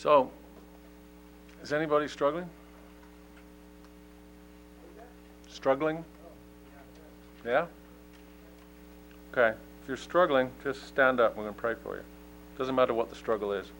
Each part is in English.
So, is anybody struggling? Struggling? Yeah? Okay. If you're struggling, just stand up. We're going to pray for you. Doesn't matter what the struggle is.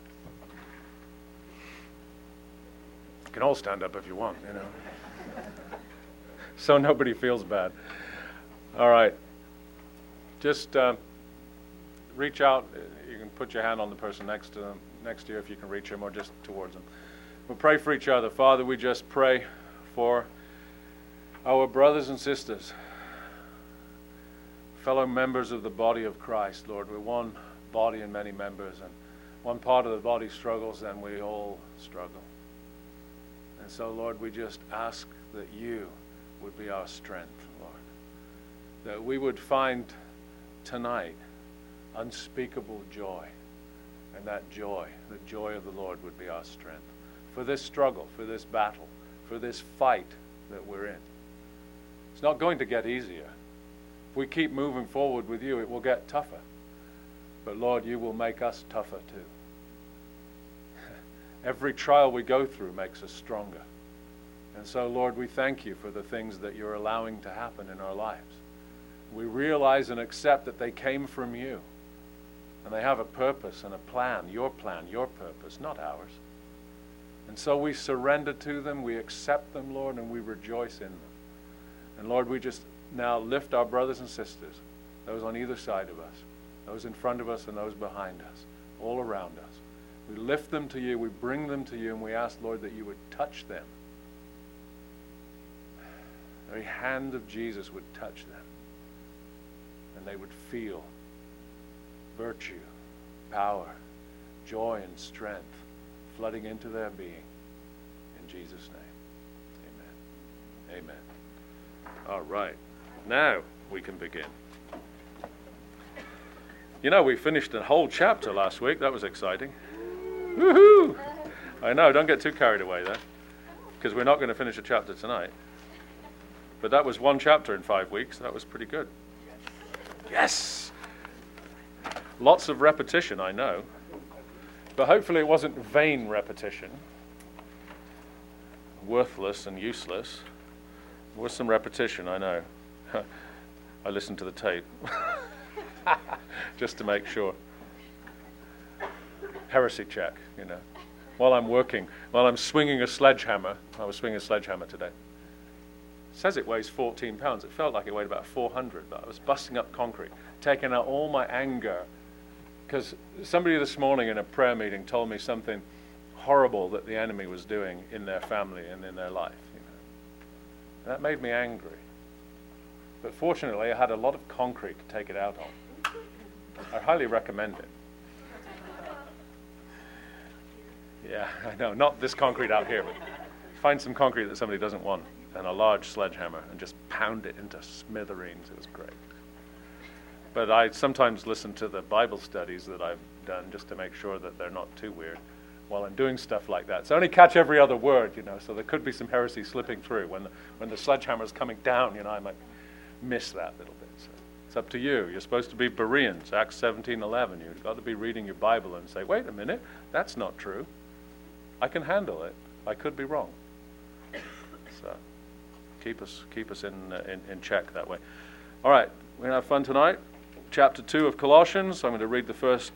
You can all stand up if you want, you know. So nobody feels bad. All right. Just reach out. You can put your hand on the person next to you if you can reach them, or just towards them. We'll pray for each other. Father, we just pray for our brothers and sisters, fellow members of the body of Christ, Lord. We're one body and many members, and one part of the body struggles, then we all struggle. And so, Lord, we just ask that you would be our strength, Lord. That we would find tonight unspeakable joy, and that joy, the joy of the Lord, would be our strength for this struggle, for this battle, for this fight that we're in. It's not going to get easier. If we keep moving forward with you, it will get tougher. But Lord, you will make us tougher too. Every trial we go through makes us stronger. And so, Lord, we thank you for the things that you're allowing to happen in our lives. We realize and accept that they came from you. And they have a purpose and a plan, your purpose, not ours. And so we surrender to them, we accept them, Lord, and we rejoice in them. And Lord, we just now lift our brothers and sisters, those on either side of us, those in front of us and those behind us, all around us. We lift them to you, we bring them to you, and we ask, Lord, that you would touch them. The very hand of Jesus would touch them, and they would feel virtue, power, joy, and strength flooding into their being. In Jesus' name, amen. Amen. All right. Now we can begin. You know, we finished a whole chapter last week. That was exciting. Woohoo! I know, don't get too carried away there, because we're not going to finish a chapter tonight. But that was one chapter in 5 weeks. That was pretty good. Yes! Lots of repetition, I know. But hopefully it wasn't vain repetition. Worthless and useless. There was some repetition, I know. I listened to the tape. Just to make sure. Heresy check, you know. While I'm working, while I'm swinging a sledgehammer. I was swinging a sledgehammer today. It says it weighs 14 pounds. It felt like it weighed about 400, but I was busting up concrete, taking out all my anger. Because somebody this morning in a prayer meeting told me something horrible that the enemy was doing in their family and in their life. You know. And that made me angry. But fortunately, I had a lot of concrete to take it out on. I highly recommend it. Yeah, I know. Not this concrete out here, but find some concrete that somebody doesn't want and a large sledgehammer and just pound it into smithereens. It was great. But I sometimes listen to the Bible studies that I've done just to make sure that they're not too weird while I'm doing stuff like that. So I only catch every other word, you know, so there could be some heresy slipping through. When the sledgehammer's coming down, you know, I might miss that little bit. So it's up to you. You're supposed to be Bereans, Acts 17:11. You've got to be reading your Bible and say, wait a minute, that's not true. I can handle it. I could be wrong. So keep us in check that way. All right, we're going to have fun tonight. Chapter 2 of Colossians. I'm going to read the first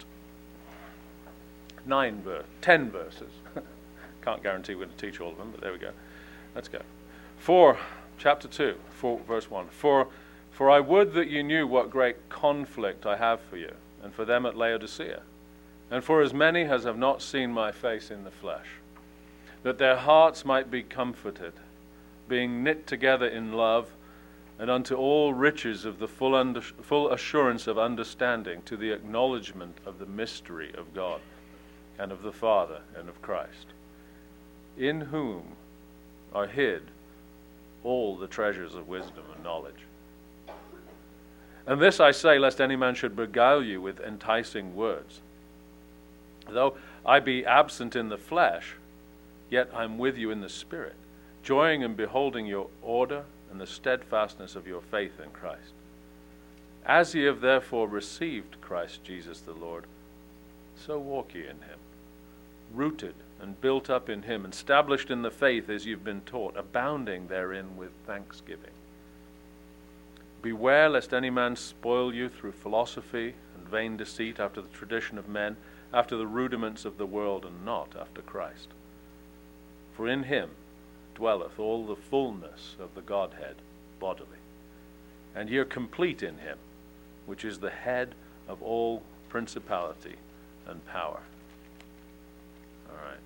10 verses. Can't guarantee we're going to teach all of them, but there we go. Let's go. Chapter 2, verse 1. For I would that you knew what great conflict I have for you, and for them at Laodicea, and for as many as have not seen my face in the flesh, that their hearts might be comforted, being knit together in love, and unto all riches of the full assurance of understanding, to the acknowledgement of the mystery of God, and of the Father, and of Christ, in whom are hid all the treasures of wisdom and knowledge. And this I say, lest any man should beguile you with enticing words. Though I be absent in the flesh, yet I am with you in the Spirit, joying in beholding your order and the steadfastness of your faith in Christ. As ye have therefore received Christ Jesus the Lord, so walk ye in him, rooted and built up in him, and established in the faith as you've been taught, abounding therein with thanksgiving. Beware lest any man spoil you through philosophy and vain deceit, after the tradition of men, after the rudiments of the world, and not after Christ. For in him dwelleth all the fullness of the Godhead bodily. And ye are complete in him, which is the head of all principality and power. All right.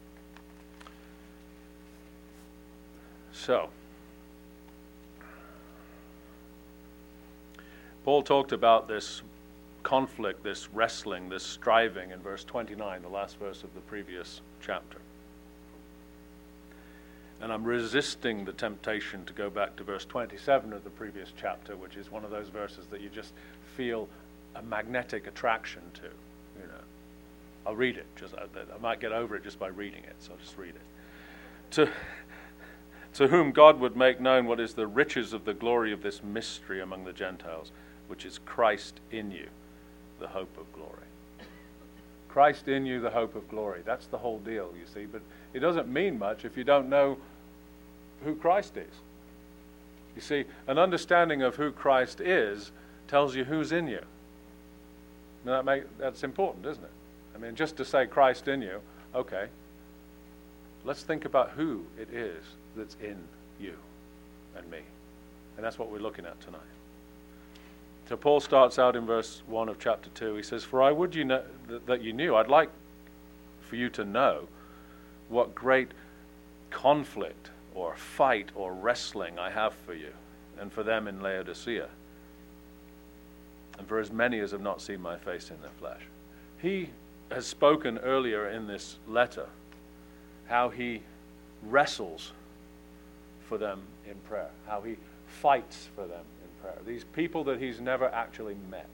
So, Paul talked about this conflict, this wrestling, this striving in verse 29, the last verse of the previous chapter. And I'm resisting the temptation to go back to verse 27 of the previous chapter, which is one of those verses that you just feel a magnetic attraction to. You know, I'll read it. I might get over it just by reading it, so I'll just read it. To whom God would make known what is the riches of the glory of this mystery among the Gentiles, which is Christ in you, the hope of glory. Christ in you, the hope of glory. That's the whole deal, you see. But it doesn't mean much if you don't know who Christ is. You see, an understanding of who Christ is tells you who's in you. Now that's important, isn't it? I mean, just to say Christ in you, okay. Let's think about who it is that's in you and me. And that's what we're looking at tonight. So Paul starts out in verse 1 of chapter 2. He says, For I would you know that you knew. I'd like for you to know what great conflict or fight or wrestling I have for you and for them in Laodicea, and for as many as have not seen my face in the flesh. He has spoken earlier in this letter how he wrestles for them in prayer, how he fights for them in prayer. These people that he's never actually met.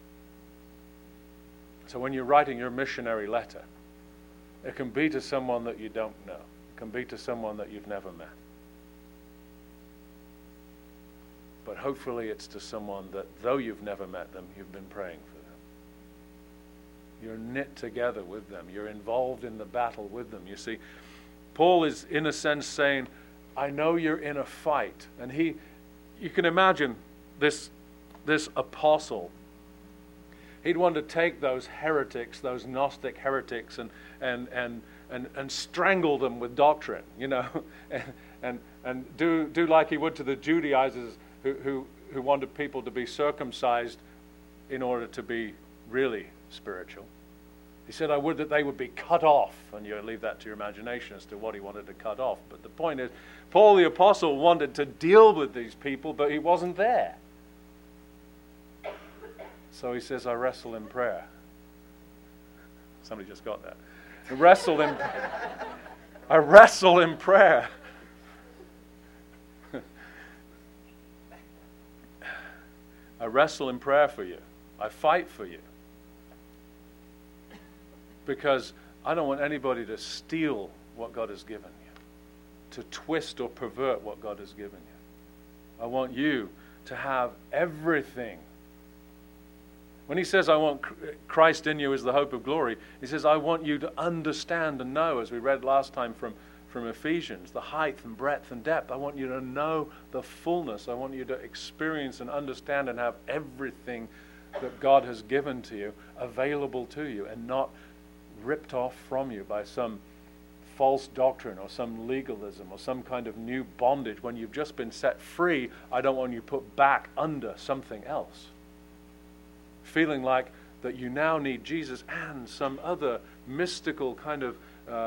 So when you're writing your missionary letter, it can be to someone that you don't know. It can be to someone that you've never met. But hopefully it's to someone that, though you've never met them, you've been praying for them. You're knit together with them. You're involved in the battle with them. You see, Paul is in a sense saying, I know you're in a fight. And you can imagine this apostle. He'd want to take those heretics, those Gnostic heretics, and strangle them with doctrine, you know, and do like he would to the Judaizers who wanted people to be circumcised in order to be really spiritual. He said, I would that they would be cut off, and you leave that to your imagination as to what he wanted to cut off. But the point is, Paul the apostle wanted to deal with these people, but he wasn't there. So he says, I wrestle in prayer. Somebody just got that. I wrestle in prayer. I wrestle in prayer for you. I fight for you. Because I don't want anybody to steal what God has given you, to twist or pervert what God has given you. I want you to have everything. When he says, I want Christ in you as the hope of glory, he says, I want you to understand and know, as we read last time from Ephesians, the height and breadth and depth. I want you to know the fullness. I want you to experience and understand and have everything that God has given to you available to you, and not ripped off from you by some false doctrine or some legalism or some kind of new bondage. When you've just been set free, I don't want you put back under something else, feeling like that you now need Jesus and some other mystical kind of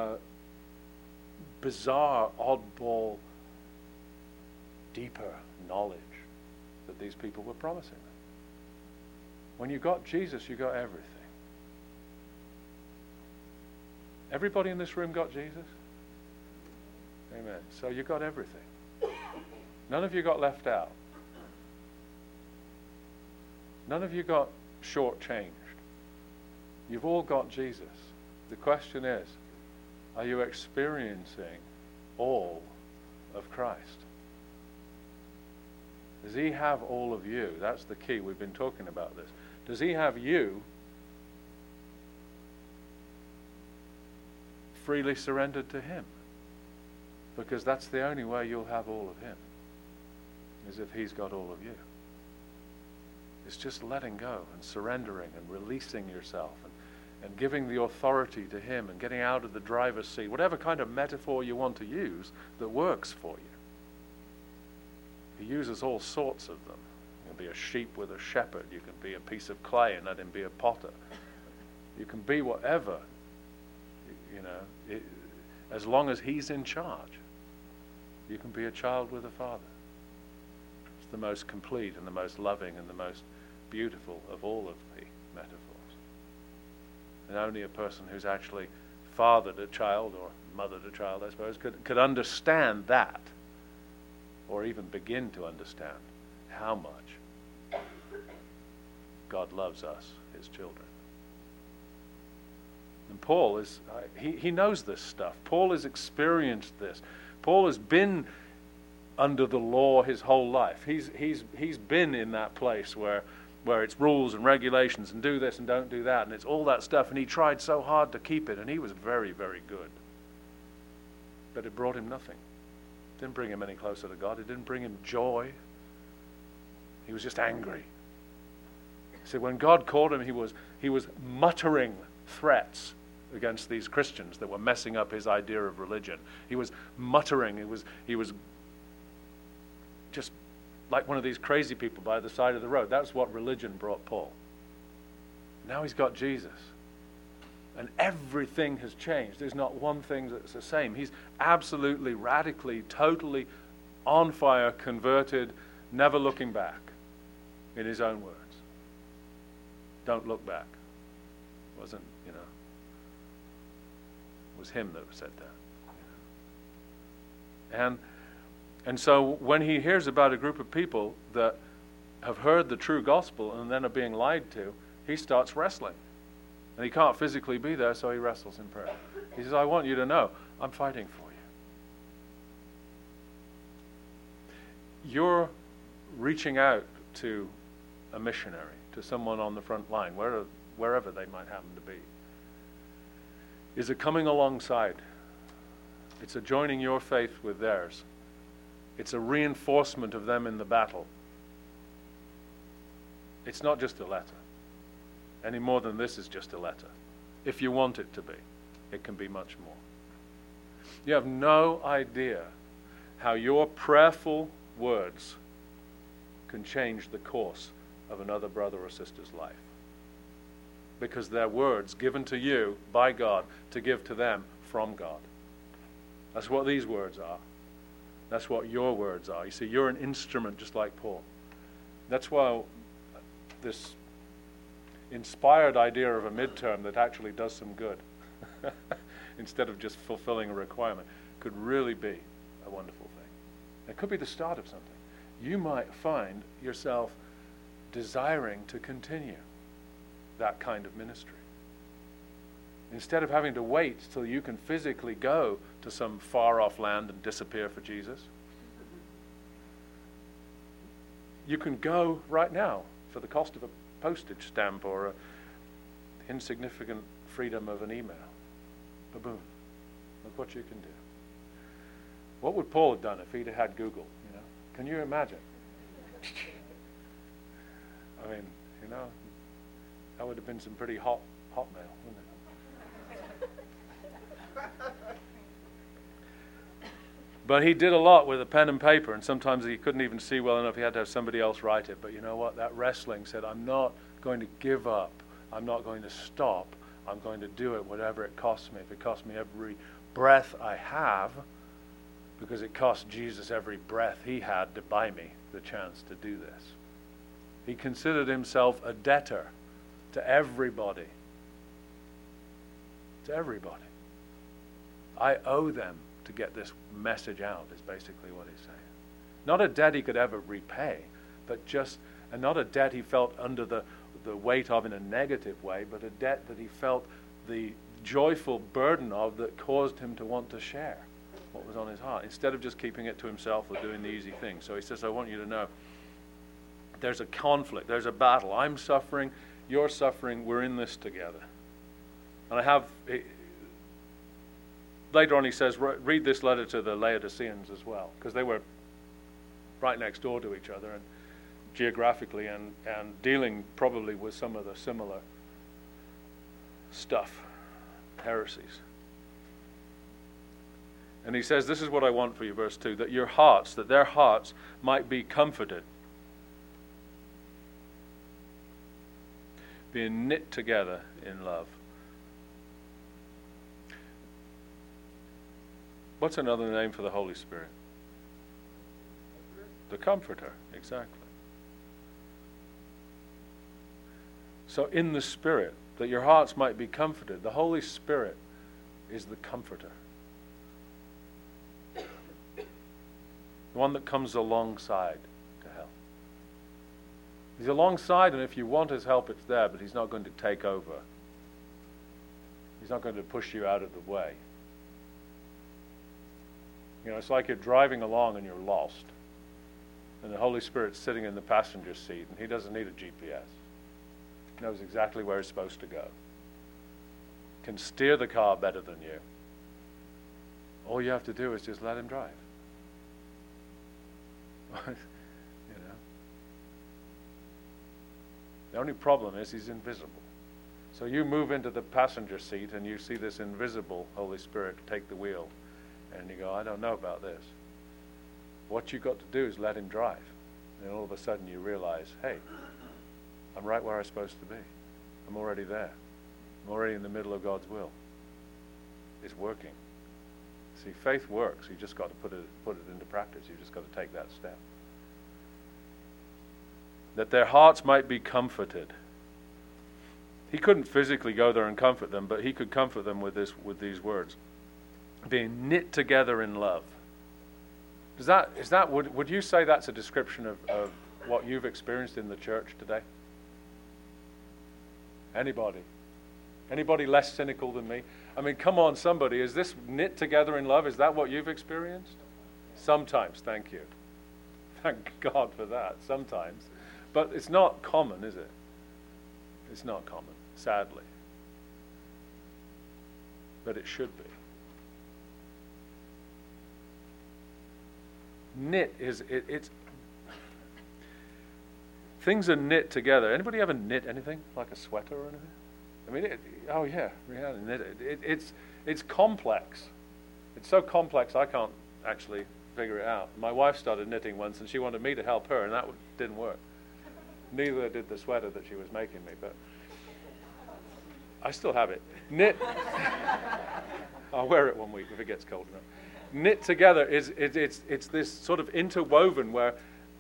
bizarre, oddball, deeper knowledge that these people were promising them. When you got Jesus, you got everything. Everybody in this room got Jesus? Amen. So you got everything. None of you got left out. None of you got shortchanged. You've all got Jesus. The question is, are you experiencing all of Christ? Does he have all of you? That's the key. We've been talking about this. Does he have you? freely surrendered to him. Because that's the only way you'll have all of him, is if he's got all of you. It's just letting go and surrendering and releasing yourself and giving the authority to him and getting out of the driver's seat, whatever kind of metaphor you want to use that works for you. He uses all sorts of them. You can be a sheep with a shepherd. You can be a piece of clay and let him be a potter. You can be whatever, as long as he's in charge. You can be a child with a father. It's the most complete and the most loving and the most beautiful of all of the metaphors. And only a person who's actually fathered a child or mothered a child, I suppose, could understand that, or even begin to understand how much God loves us, his children. And Paul he knows this stuff. Paul has experienced this. Paul has been under the law his whole life. He's been in that place where it's rules and regulations and do this and don't do that, and it's all that stuff, and he tried so hard to keep it, and he was very, very good. But it brought him nothing. It didn't bring him any closer to God. It didn't bring him joy. He was just angry. See, when God called him, he was muttering threats against these Christians that were messing up his idea of religion. He was muttering. He was just like one of these crazy people by the side of the road. That's what religion brought Paul. Now he's got Jesus. And everything has changed. There's not one thing that's the same. He's absolutely, radically, totally on fire, converted, never looking back, in his own words. Don't look back. It wasn't, it was him that said that. And so when he hears about a group of people that have heard the true gospel and then are being lied to, he starts wrestling. And he can't physically be there, so he wrestles in prayer. He says, I want you to know, I'm fighting for you. You're reaching out to a missionary, to someone on the front line, wherever they might happen to be. Is it coming alongside? It's a joining your faith with theirs. It's a reinforcement of them in the battle. It's not just a letter. Any more than this is just a letter. If you want it to be, it can be much more. You have no idea how your prayerful words can change the course of another brother or sister's life. Because they're words given to you by God to give to them from God. That's what these words are. That's what your words are. You see, you're an instrument just like Paul. That's why this inspired idea of a midterm that actually does some good instead of just fulfilling a requirement could really be a wonderful thing. It could be the start of something. You might find yourself desiring to continue that kind of ministry. Instead of having to wait till you can physically go to some far-off land and disappear for Jesus, you can go right now for the cost of a postage stamp or an insignificant freedom of an email. Ba-boom. Look what you can do. What would Paul have done if he'd had Google? Can you imagine? I mean, that would have been some pretty hot mail, wouldn't it? But he did a lot with a pen and paper, and sometimes he couldn't even see well enough. He had to have somebody else write it. But you know what? That wrestling said, I'm not going to give up. I'm not going to stop. I'm going to do it whatever it costs me. If it costs me every breath I have, because it cost Jesus every breath he had to buy me the chance to do this. He considered himself a debtor to everybody. To everybody. I owe them to get this message out, is basically what he's saying. Not a debt he could ever repay, and not a debt he felt under the weight of in a negative way, but a debt that he felt the joyful burden of that caused him to want to share what was on his heart, instead of just keeping it to himself or doing the easy thing. So he says, I want you to know there's a conflict, there's a battle. I'm suffering, you're suffering, we're in this together. And later on he says, read this letter to the Laodiceans as well, because they were right next door to each other and geographically and dealing probably with some of the similar stuff, heresies. And he says, this is what I want for you, verse 2, that their hearts might be comforted, being knit together in love. What's another name for the Holy Spirit? The Comforter, exactly. So in the Spirit, that your hearts might be comforted, the Holy Spirit is the Comforter. The one that comes alongside to help. He's alongside, and if you want his help, it's there, but he's not going to take over. He's not going to push you out of the way. You know, it's like you're driving along and you're lost. And the Holy Spirit's sitting in the passenger seat, and he doesn't need a GPS. He knows exactly where he's supposed to go. Can steer the car better than you. All you have to do is just let him drive. You know. The only problem is he's invisible. So you move into the passenger seat and you see this invisible Holy Spirit take the wheel, and you go, I don't know about this. What you've got to do is let him drive. And all of a sudden you realize, hey, I'm right where I'm supposed to be. I'm already there. I'm already in the middle of God's will. It's working. See, faith works. You just got to put it into practice. You just got to take that step. That their hearts might be comforted. He couldn't physically go there and comfort them, but he could comfort them with these words. Being knit together in love. Would you say that's a description of what you've experienced in the church today? Anybody? Anybody less cynical than me? I mean, come on, somebody. Is this knit together in love? Is that what you've experienced? Sometimes, thank you. Thank God for that, sometimes. But it's not common, is it? It's not common, sadly. But it should be. Knit it's things are knit together. Anybody ever knit anything, like a sweater or anything? I mean, we had to knit it. It's complex. It's so complex I can't actually figure it out. My wife started knitting once, and she wanted me to help her, and that didn't work. Neither did the sweater that she was making me, but I still have it. Knit. I'll wear it one week if it gets cold enough. Knit together it's this sort of interwoven where,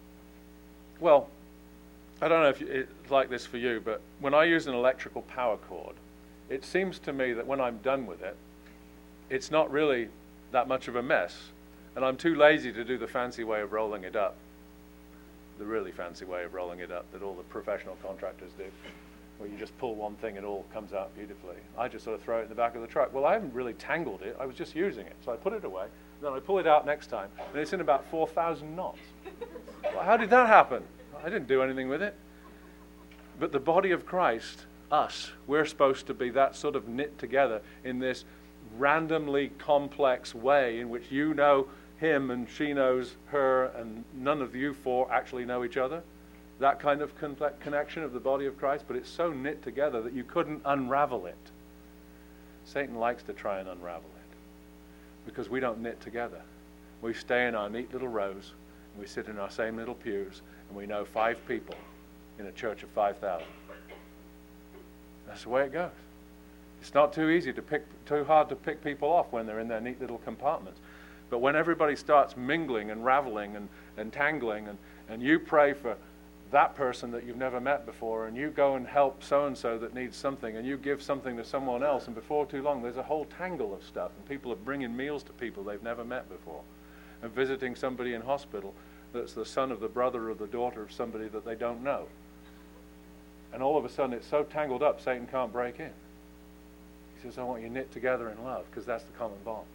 well, I don't know if it's like this for you, but when I use an electrical power cord, it seems to me that when I'm done with it, it's not really that much of a mess. And I'm too lazy to do the fancy way of rolling it up, the really fancy way of rolling it up that all the professional contractors do, where you just pull one thing and it all comes out beautifully. I just sort of throw it in the back of the truck. Well, I haven't really tangled it. I was just using it. So I put it away. Then I pull it out next time, and it's in about 4,000 knots. Well, how did that happen? I didn't do anything with it. But the body of Christ, us, we're supposed to be that sort of knit together in this randomly complex way in which you know him and she knows her and none of you four actually know each other. That kind of connection of the body of Christ, but it's so knit together that you couldn't unravel it. Satan likes to try and unravel it because we don't knit together. We stay in our neat little rows, and we sit in our same little pews, and we know 5 people in a church of 5,000. That's the way it goes. It's not too hard to pick people off when they're in their neat little compartments. But when everybody starts mingling and raveling and tangling, and you pray for that person that you've never met before, and you go and help so-and-so that needs something, and you give something to someone else, and before too long there's a whole tangle of stuff, and people are bringing meals to people they've never met before, and visiting somebody in hospital that's the son of the brother or the daughter of somebody that they don't know. And all of a sudden it's so tangled up, Satan can't break in. He says, I want you knit together in love, because that's the common bond.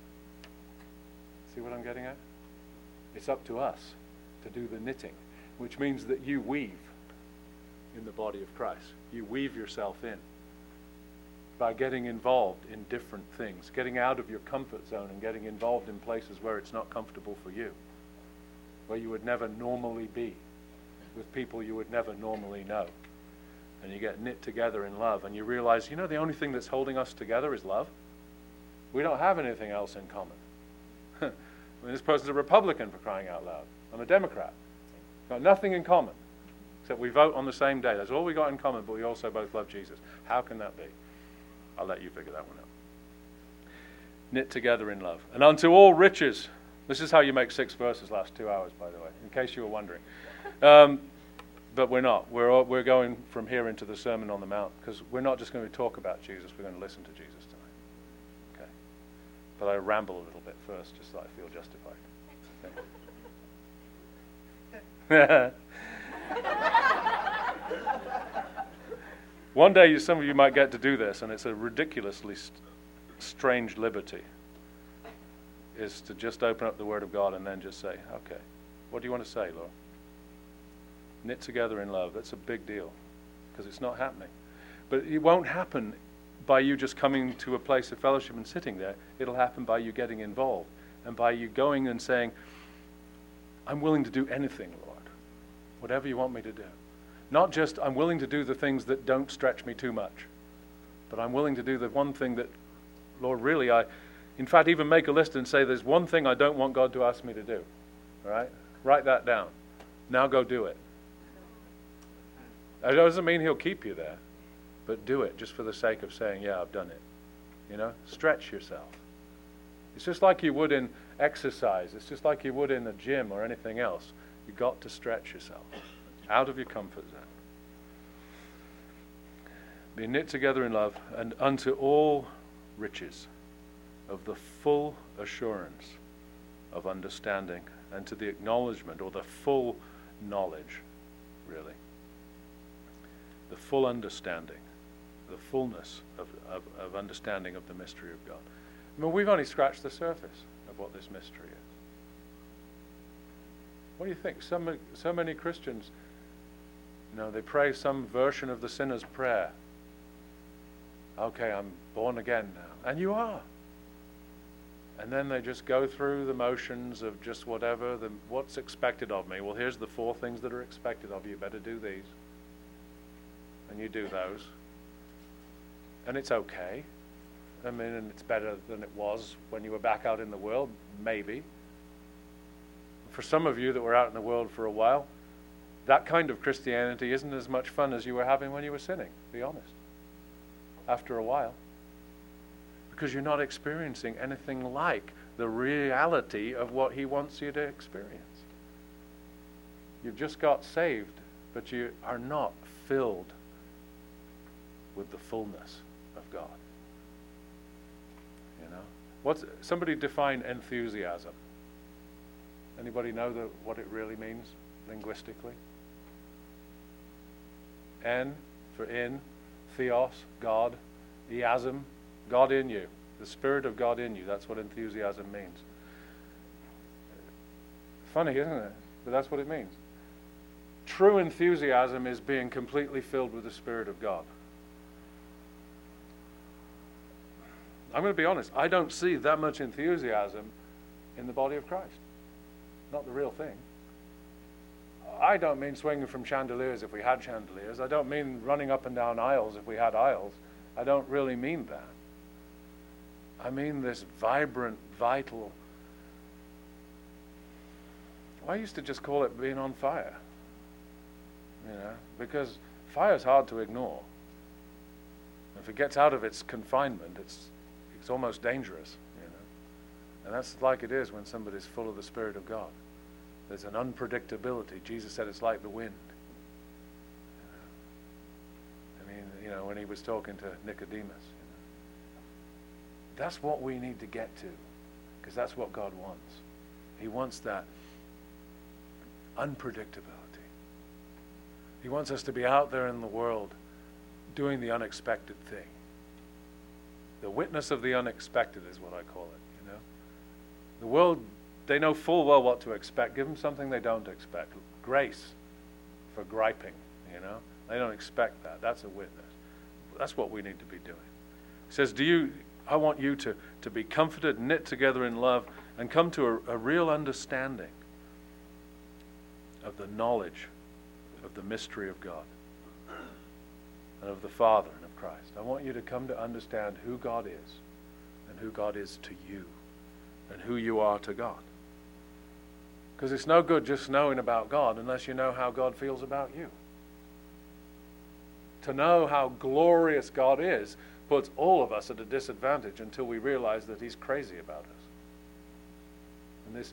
See what I'm getting at? It's up to us to do the knitting, which means that you weave in the body of Christ. You weave yourself in. by getting involved in different things, getting out of your comfort zone and getting involved in places where it's not comfortable for you, where you would never normally be, with people you would never normally know. And you get knit together in love, and you realize, the only thing that's holding us together is love. We don't have anything else in common. This person's a Republican, for crying out loud. I'm a Democrat. Got nothing in common, except we vote on the same day. That's all we got in common, but we also both love Jesus. How can that be? I'll let you figure that one out. Knit together in love. And unto all riches. This is how you make 6 verses last 2 hours, by the way, in case you were wondering. But we're not. We're going from here into the Sermon on the Mount, because we're not just going to talk about Jesus. We're going to listen to Jesus tonight. Okay. But I ramble a little bit first, just so I feel justified. Okay. One day, some of you might get to do this, and it's a ridiculously strange liberty, is to just open up the Word of God and then just say, okay, what do you want to say, Lord? Knit together in love. That's a big deal, because it's not happening. But it won't happen by you just coming to a place of fellowship and sitting there. It'll happen by you getting involved, and by you going and saying, I'm willing to do anything, Lord, whatever you want me to do. Not just, I'm willing to do the things that don't stretch me too much, but I'm willing to do the one thing that, Lord, really, in fact, even make a list and say, there's one thing I don't want God to ask me to do. All right? Write that down. Now go do it. It doesn't mean he'll keep you there, but do it just for the sake of saying, yeah, I've done it. Stretch yourself. It's just like you would in exercise. It's just like you would in the gym or anything else. You've got to stretch yourself out of your comfort zone. Be knit together in love, and unto all riches of the full assurance of understanding, and to the acknowledgement, or the full knowledge, really. The full understanding, the fullness of understanding of the mystery of God. I mean, we've only scratched the surface of what this mystery is. What do you think? So many Christians, they pray some version of the sinner's prayer. Okay, I'm born again now. And you are. And then they just go through the motions of just what's expected of me. Well, here's the 4 things that are expected of you. You better do these. And you do those. And it's okay. And it's better than it was when you were back out in the world, maybe. For some of you that were out in the world for a while, that kind of Christianity isn't as much fun as you were having when you were sinning, to be honest. After a while. Because you're not experiencing anything like the reality of what he wants you to experience. You've just got saved, but you are not filled with the fullness of God. Somebody define enthusiasm. Anybody know what it really means linguistically? En for in, theos, God, iasm, God in you, the Spirit of God in you. That's what enthusiasm means. Funny, isn't it? But that's what it means. True enthusiasm is being completely filled with the Spirit of God. I'm going to be honest, I don't see that much enthusiasm in the body of Christ. Not the real thing. I don't mean swinging from chandeliers if we had chandeliers. I don't mean running up and down aisles if we had aisles. I don't really mean that. I mean this vibrant, vital. I used to just call it being on fire. Because fire's hard to ignore. If it gets out of its confinement, it's almost dangerous, And that's like it is when somebody's full of the Spirit of God. There's an unpredictability. Jesus said it's like the wind. When he was talking to Nicodemus. That's what we need to get to, because that's what God wants. He wants that unpredictability. He wants us to be out there in the world doing the unexpected thing. The witness of the unexpected is what I call it, The world, they know full well what to expect. Give them something they don't expect. Grace for griping, They don't expect that. That's a witness. That's what we need to be doing. He says, I want you to be comforted, knit together in love, and come to a real understanding of the knowledge of the mystery of God and of the Father and of Christ. I want you to come to understand who God is and who God is to you and who you are to God. Because it's no good just knowing about God unless you know how God feels about you. To know how glorious God is puts all of us at a disadvantage until we realize that He's crazy about us. And this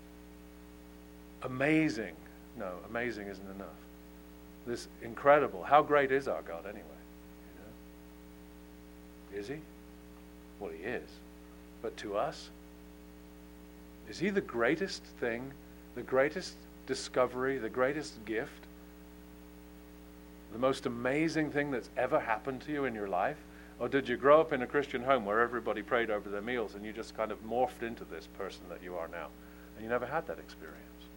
amazing isn't enough. This incredible, how great is our God anyway? You know? Is He? Well, He is. But to us, is He the greatest thing, the greatest discovery, the greatest gift, the most amazing thing that's ever happened to you in your life? Or did you grow up in a Christian home where everybody prayed over their meals and you just kind of morphed into this person that you are now, and you never had that experience?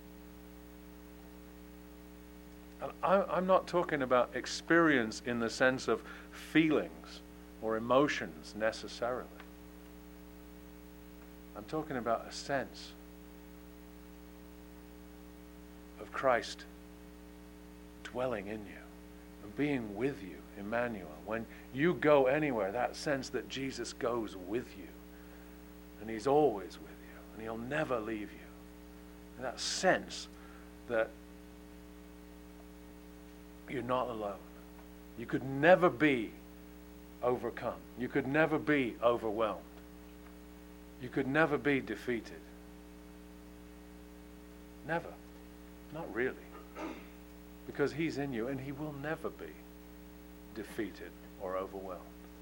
And I'm not talking about experience in the sense of feelings or emotions necessarily. I'm talking about a sense of Christ dwelling in you and being with you, Emmanuel. When you go anywhere, that sense that Jesus goes with you, and He's always with you, and He'll never leave you. And that sense that you're not alone. You could never be overcome. You could never be overwhelmed. You could never be defeated. Never. Not really. Because He's in you, and He will never be defeated or overwhelmed.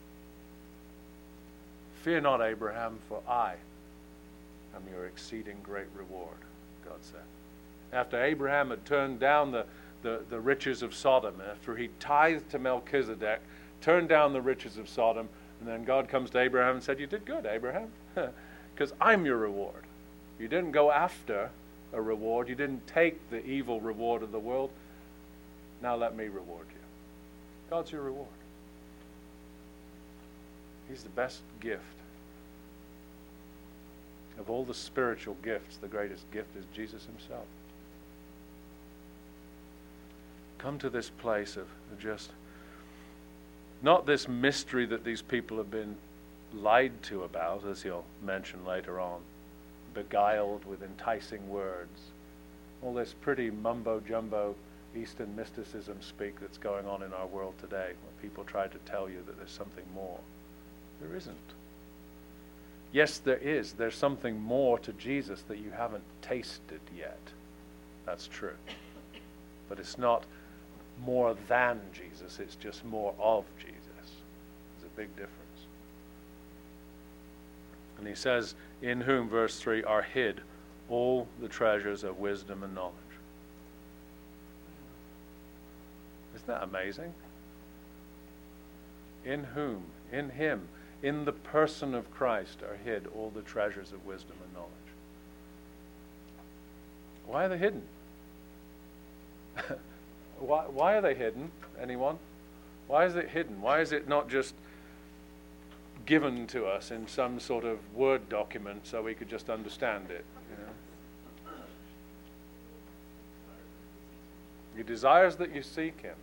Fear not, Abraham, for I am your exceeding great reward, God said. After Abraham had turned down the riches of Sodom, after he tithed to Melchizedek, turned down the riches of Sodom, and then God comes to Abraham and said, you did good, Abraham, because I'm your reward. You didn't go after a reward. You didn't take the evil reward of the world. Now let me reward you. God's your reward. He's the best gift. Of all the spiritual gifts, the greatest gift is Jesus Himself. Come to this place of just, not this mystery that these people have been lied to about, as he'll mention later on, beguiled with enticing words, all this pretty mumbo-jumbo Eastern mysticism speak that's going on in our world today, where people try to tell you that there's something more. There isn't. Yes, there is. There's something more to Jesus that you haven't tasted yet. That's true. But it's not more than Jesus, it's just more of Jesus. There's a big difference. And he says, in whom, verse 3, are hid all the treasures of wisdom and knowledge. Isn't that amazing? In whom, in Him, in the person of Christ are hid all the treasures of wisdom and knowledge. Why are they hidden? Why are they hidden? Anyone? Why is it hidden? Why is it not just given to us in some sort of Word document so we could just understand it? You know? He desires that you seek Him.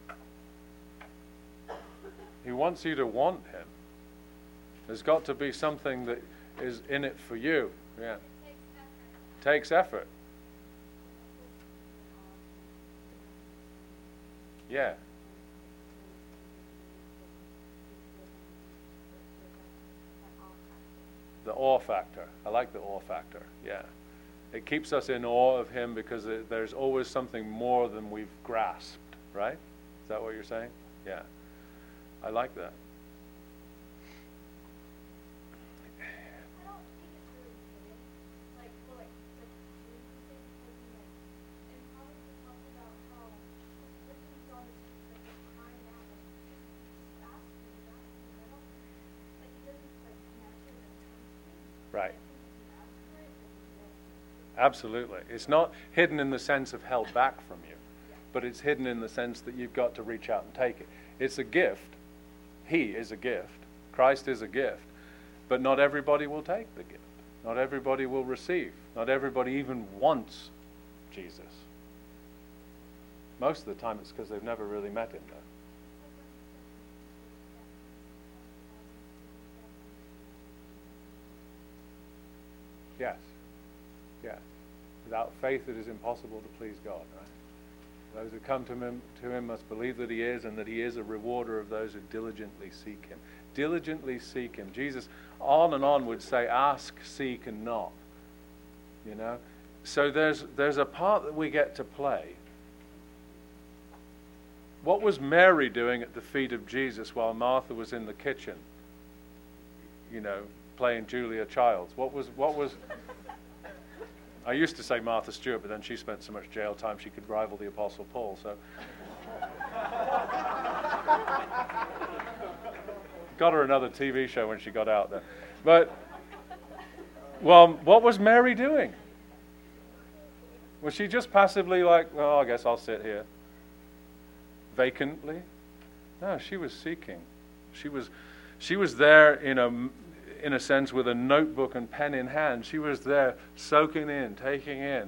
He wants you to want Him. There's got to be something that is in it for you. Yeah. Takes effort. Yeah. The awe factor. I like the awe factor. Yeah. It keeps us in awe of Him because there's always something more than we've grasped, right? Is that what you're saying? Yeah. I like that. Right. Absolutely. It's not hidden in the sense of held back from you, but it's hidden in the sense that you've got to reach out and take it. It's a gift. He is a gift. Christ is a gift, but not everybody will take the gift. Not everybody will receive. Not everybody even wants Jesus. Most of the time it's because they've never really met him, though. Yes. Yes. Without faith it is impossible to please God, right? Those who come to him must believe that he is, and that he is a rewarder of those who diligently seek him. Diligently seek him. Jesus on and on would say, ask, seek, and knock. You know? So there's a part that we get to play. What was Mary doing at the feet of Jesus while Martha was in the kitchen? You know, playing Julia Childs. What was I used to say Martha Stewart, but then she spent so much jail time she could rival the Apostle Paul, so got her another TV show when she got out there. But well, what was Mary doing? Was she just passively like, oh, I guess I'll sit here vacantly? No, she was seeking. She was there in a sense with a notebook and pen in hand. She was there soaking in, taking in.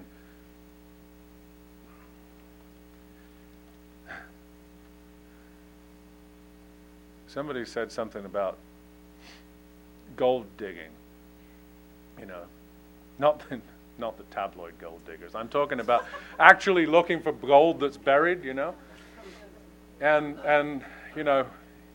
Somebody said something about gold digging. You know, not the tabloid gold diggers. I'm talking about actually looking for gold that's buried, you know. And you know,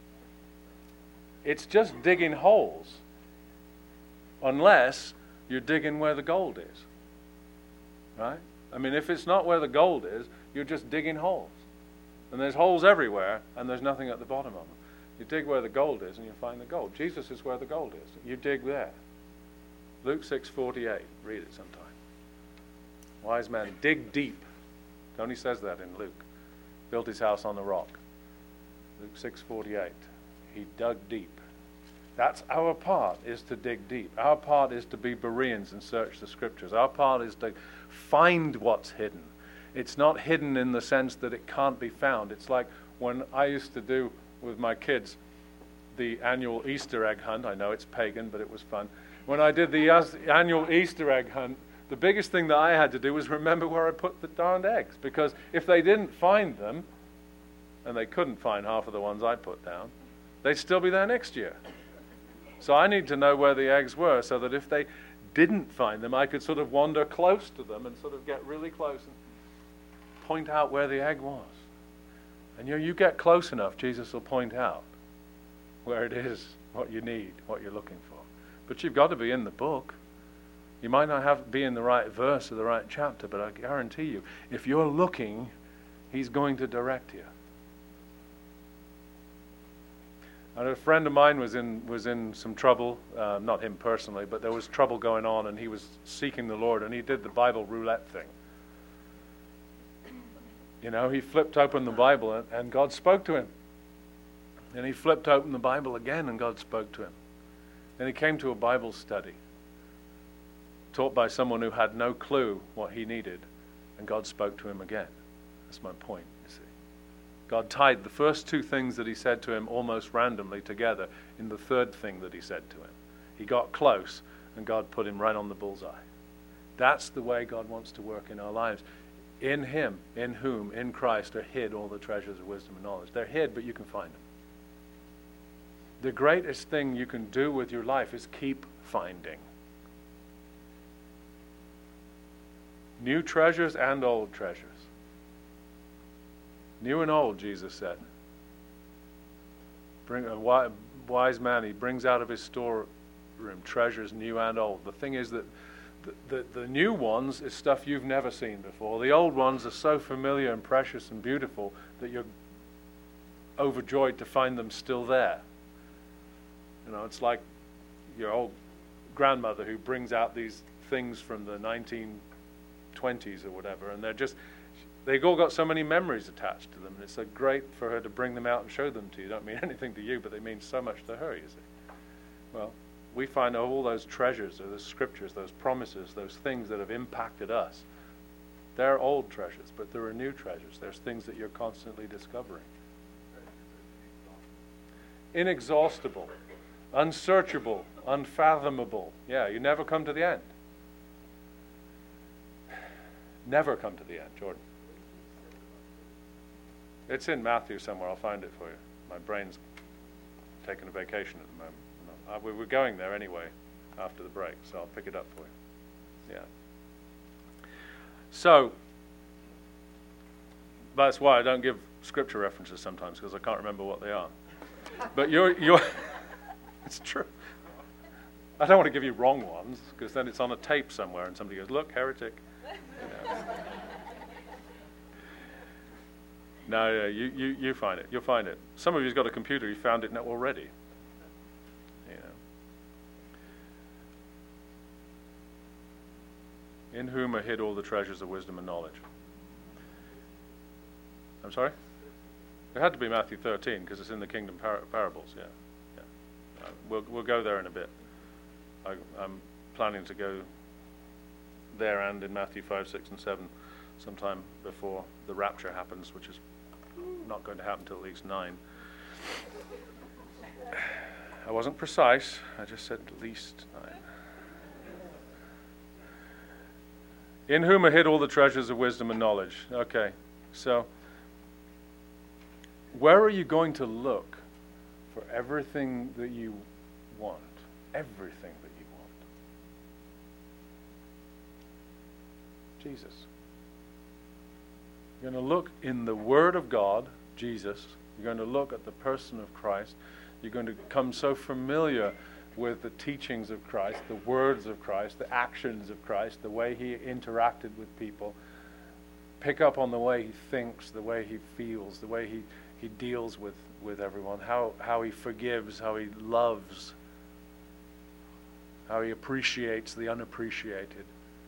it's just digging holes. Unless you're digging where the gold is. Right? I mean, if it's not where the gold is, you're just digging holes. And there's holes everywhere, and there's nothing at the bottom of them. You dig where the gold is, and you find the gold. Jesus is where the gold is. You dig there. Luke 6:48. Read it sometime. Wise man, dig deep. Tony says that in Luke. Built his house on the rock. Luke 6:48. He dug deep. That's our part, is to dig deep. Our part is to be Bereans and search the Scriptures. Our part is to find what's hidden. It's not hidden in the sense that it can't be found. It's like when I used to do with my kids the annual Easter egg hunt. I know it's pagan, but it was fun. When I did the annual Easter egg hunt, the biggest thing that I had to do was remember where I put the darned eggs. Because if they didn't find them, and they couldn't find half of the ones I put down, they'd still be there next year. So I need to know where the eggs were so that if they didn't find them, I could sort of wander close to them and sort of get really close and point out where the egg was. And you get close enough, Jesus will point out where it is, what you need, what you're looking for. But you've got to be in the book. You might not be in the right verse or the right chapter, but I guarantee you, if you're looking, he's going to direct you. And a friend of mine was in some trouble, not him personally, but there was trouble going on, and he was seeking the Lord, and he did the Bible roulette thing. You know, he flipped open the Bible, and God spoke to him. And he flipped open the Bible again, and God spoke to him. Then he came to a Bible study, taught by someone who had no clue what he needed, and God spoke to him again. That's my point, you see. God tied the first two things that he said to him almost randomly together in the third thing that he said to him. He got close, and God put him right on the bullseye. That's the way God wants to work in our lives. In him, in whom, in Christ are hid all the treasures of wisdom and knowledge. They're hid, but you can find them. The greatest thing you can do with your life is keep finding. New treasures and old treasures. New and old, Jesus said. Bring a wise man, he brings out of his storeroom treasures new and old. The thing is that the new ones is stuff you've never seen before. The old ones are so familiar and precious and beautiful that you're overjoyed to find them still there. You know, it's like your old grandmother who brings out these things from the 1920s or whatever, and they've all got so many memories attached to them, and it's so great for her to bring them out and show them to you. They don't mean anything to you, but they mean so much to her, you see. Well, we find all those treasures, those scriptures, those promises, those things that have impacted us. They're old treasures, but there are new treasures. There's things that you're constantly discovering. Inexhaustible. unsearchable, unfathomable. Yeah, you never come to the end. Never come to the end, Jordan. It's in Matthew somewhere. I'll find it for you. My brain's taking a vacation at the moment. We were going there anyway after the break, so I'll pick it up for you. Yeah. So, that's why I don't give scripture references sometimes, because I can't remember what they are. But you're it's true. I don't want to give you wrong ones, because then it's on a tape somewhere and somebody goes, look, heretic. You know. No, you find it. You'll find it. Some of you's got a computer. You found it already. You know. In whom are hid all the treasures of wisdom and knowledge. I'm sorry? It had to be Matthew 13 because it's in the kingdom parables. Yeah. We'll go there in a bit. I'm planning to go there and in Matthew 5, 6, and 7 sometime before the rapture happens, which is not going to happen until at least 9. I wasn't precise. I just said at least 9. In whom are hid all the treasures of wisdom and knowledge. Okay, so where are you going to look for everything that you want? Everything that you want. Jesus. You're going to look in the Word of God, Jesus. You're going to look at the person of Christ. You're going to become so familiar with the teachings of Christ, the words of Christ, the actions of Christ, the way he interacted with people. Pick up on the way he thinks, the way he feels, the way he deals with everyone, how he forgives, how he loves, how he appreciates the unappreciated.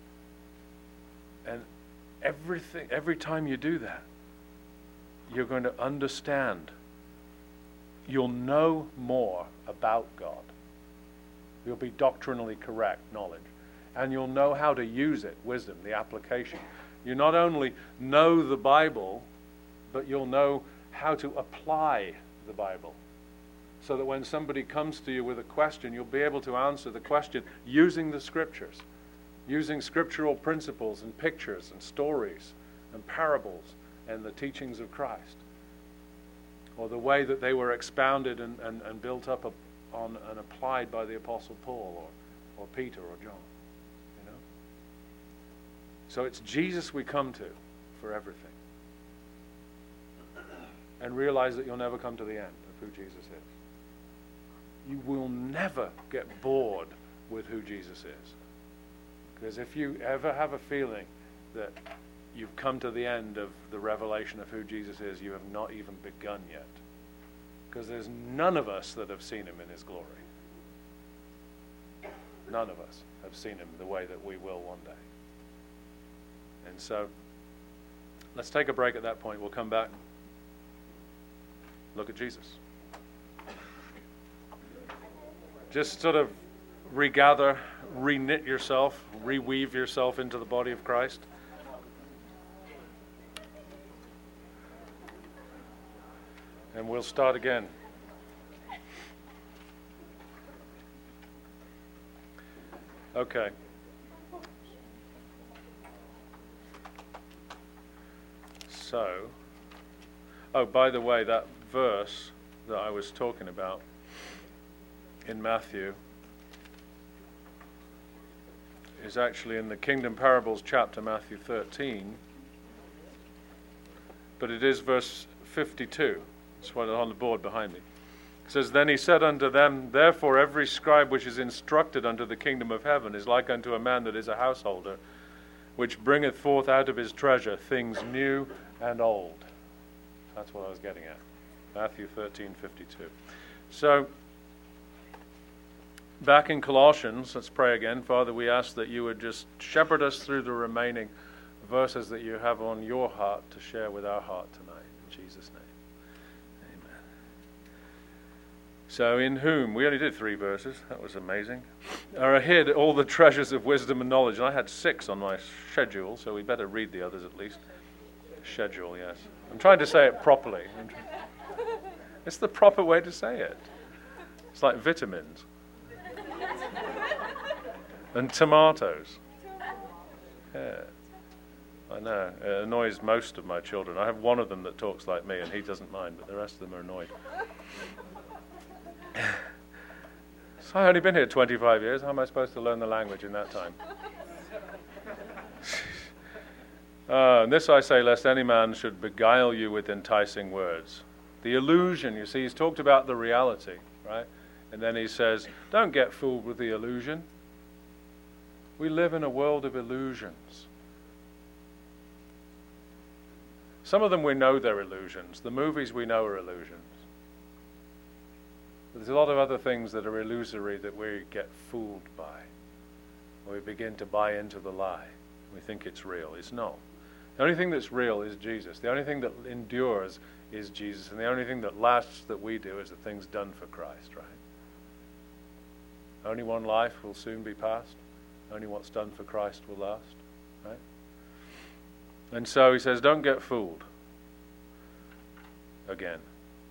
And every time you do that, you're going to understand. You'll know more about God. You'll be doctrinally correct knowledge. And you'll know how to use it, wisdom, the application. You not only know the Bible, but you'll know how to apply the Bible. So that when somebody comes to you with a question, you'll be able to answer the question using the Scriptures. Using scriptural principles and pictures and stories and parables and the teachings of Christ. Or the way that they were expounded and built up on and applied by the Apostle Paul or Peter or John. You know? So it's Jesus we come to for everything. And realize that you'll never come to the end of who Jesus is. You will never get bored with who Jesus is. Because if you ever have a feeling that you've come to the end of the revelation of who Jesus is, you have not even begun yet. Because there's none of us that have seen him in his glory. None of us have seen him the way that we will one day. And so, let's take a break at that point. We'll come back. Look at Jesus. Just sort of regather, reknit yourself, reweave yourself into the body of Christ. And we'll start again. Okay. So, by the way, that verse that I was talking about in Matthew is actually in the Kingdom Parables chapter, Matthew 13. But it is verse 52. It's what on the board behind me. It says, Then he said unto them, Therefore every scribe which is instructed unto the kingdom of heaven is like unto a man that is a householder, which bringeth forth out of his treasure things new and old. That's what I was getting at. Matthew 13:52. So, back in Colossians, let's pray again. Father, we ask that you would just shepherd us through the remaining verses that you have on your heart to share with our heart tonight. In Jesus' name. Amen. So, in whom, we only did 3 verses, that was amazing, are hid all the treasures of wisdom and knowledge. And I had 6 on my schedule, so we better read the others at least. Schedule, yes. I'm trying to say it properly. It's the proper way to say it. It's like vitamins. And tomatoes. Yeah. I know. It annoys most of my children. I have one of them that talks like me, and he doesn't mind, but the rest of them are annoyed. So I've only been here 25 years. How am I supposed to learn the language in that time? And this I say, lest any man should beguile you with enticing words. The illusion, you see, he's talked about the reality, right? And then he says, don't get fooled with the illusion. We live in a world of illusions. Some of them we know they're illusions. The movies we know are illusions. But there's a lot of other things that are illusory that we get fooled by. Or we begin to buy into the lie. We think it's real. It's not. The only thing that's real is Jesus. The only thing that endures is Jesus. And the only thing that lasts that we do is the things done for Christ, right? Only one life will soon be past. Only what's done for Christ will last, right? And so he says, don't get fooled. Again.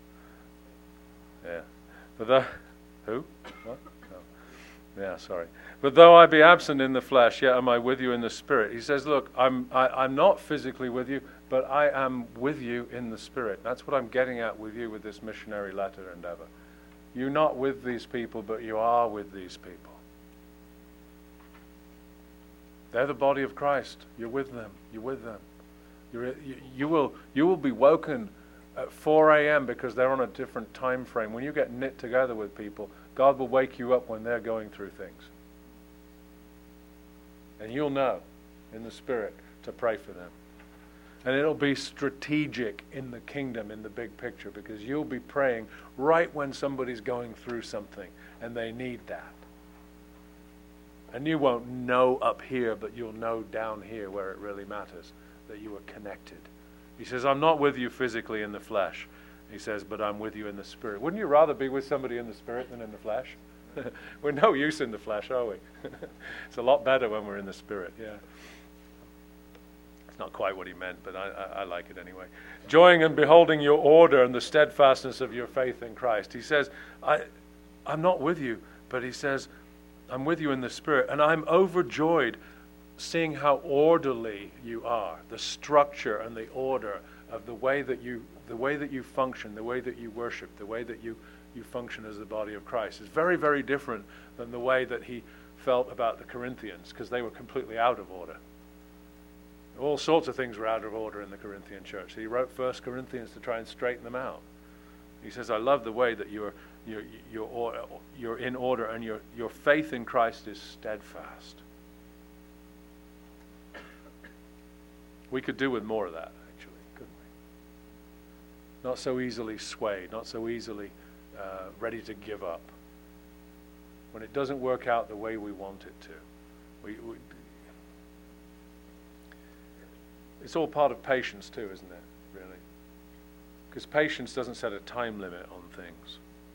Yeah. But who? What? Oh. Yeah, sorry. But though I be absent in the flesh, yet am I with you in the spirit. He says, look, I'm not physically with you, but I am with you in the spirit. That's what I'm getting at with you with this missionary letter endeavor. You're not with these people, but you are with these people. They're the body of Christ. You're with them. You're with them. You will be woken at 4 a.m. because they're on a different time frame. When you get knit together with people, God will wake you up when they're going through things. And you'll know in the Spirit to pray for them. And it'll be strategic in the kingdom, in the big picture, because you'll be praying right when somebody's going through something and they need that. And you won't know up here, but you'll know down here where it really matters, that you are connected. He says, I'm not with you physically in the flesh. He says, but I'm with you in the spirit. Wouldn't you rather be with somebody in the spirit than in the flesh? We're no use in the flesh, are we? It's a lot better when we're in the spirit, yeah. It's not quite what he meant, but I like it anyway. Joying and beholding your order and the steadfastness of your faith in Christ. He says, I'm not with you, but he says, I'm with you in the spirit, and I'm overjoyed seeing how orderly you are, the structure and the order of the way that you function, the way that you worship, the way that you function as the body of Christ is very, very different than the way that he felt about the Corinthians, because they were completely out of order. All sorts of things were out of order in the Corinthian church. He wrote 1 Corinthians to try and straighten them out. He says, I love the way that you're in order, and your faith in Christ is steadfast. We could do with more of that, actually, couldn't we? Not so easily swayed, not so easily ready to give up. When it doesn't work out the way we want it to. It's all part of patience too, isn't it, really? Because patience doesn't set a time limit on things.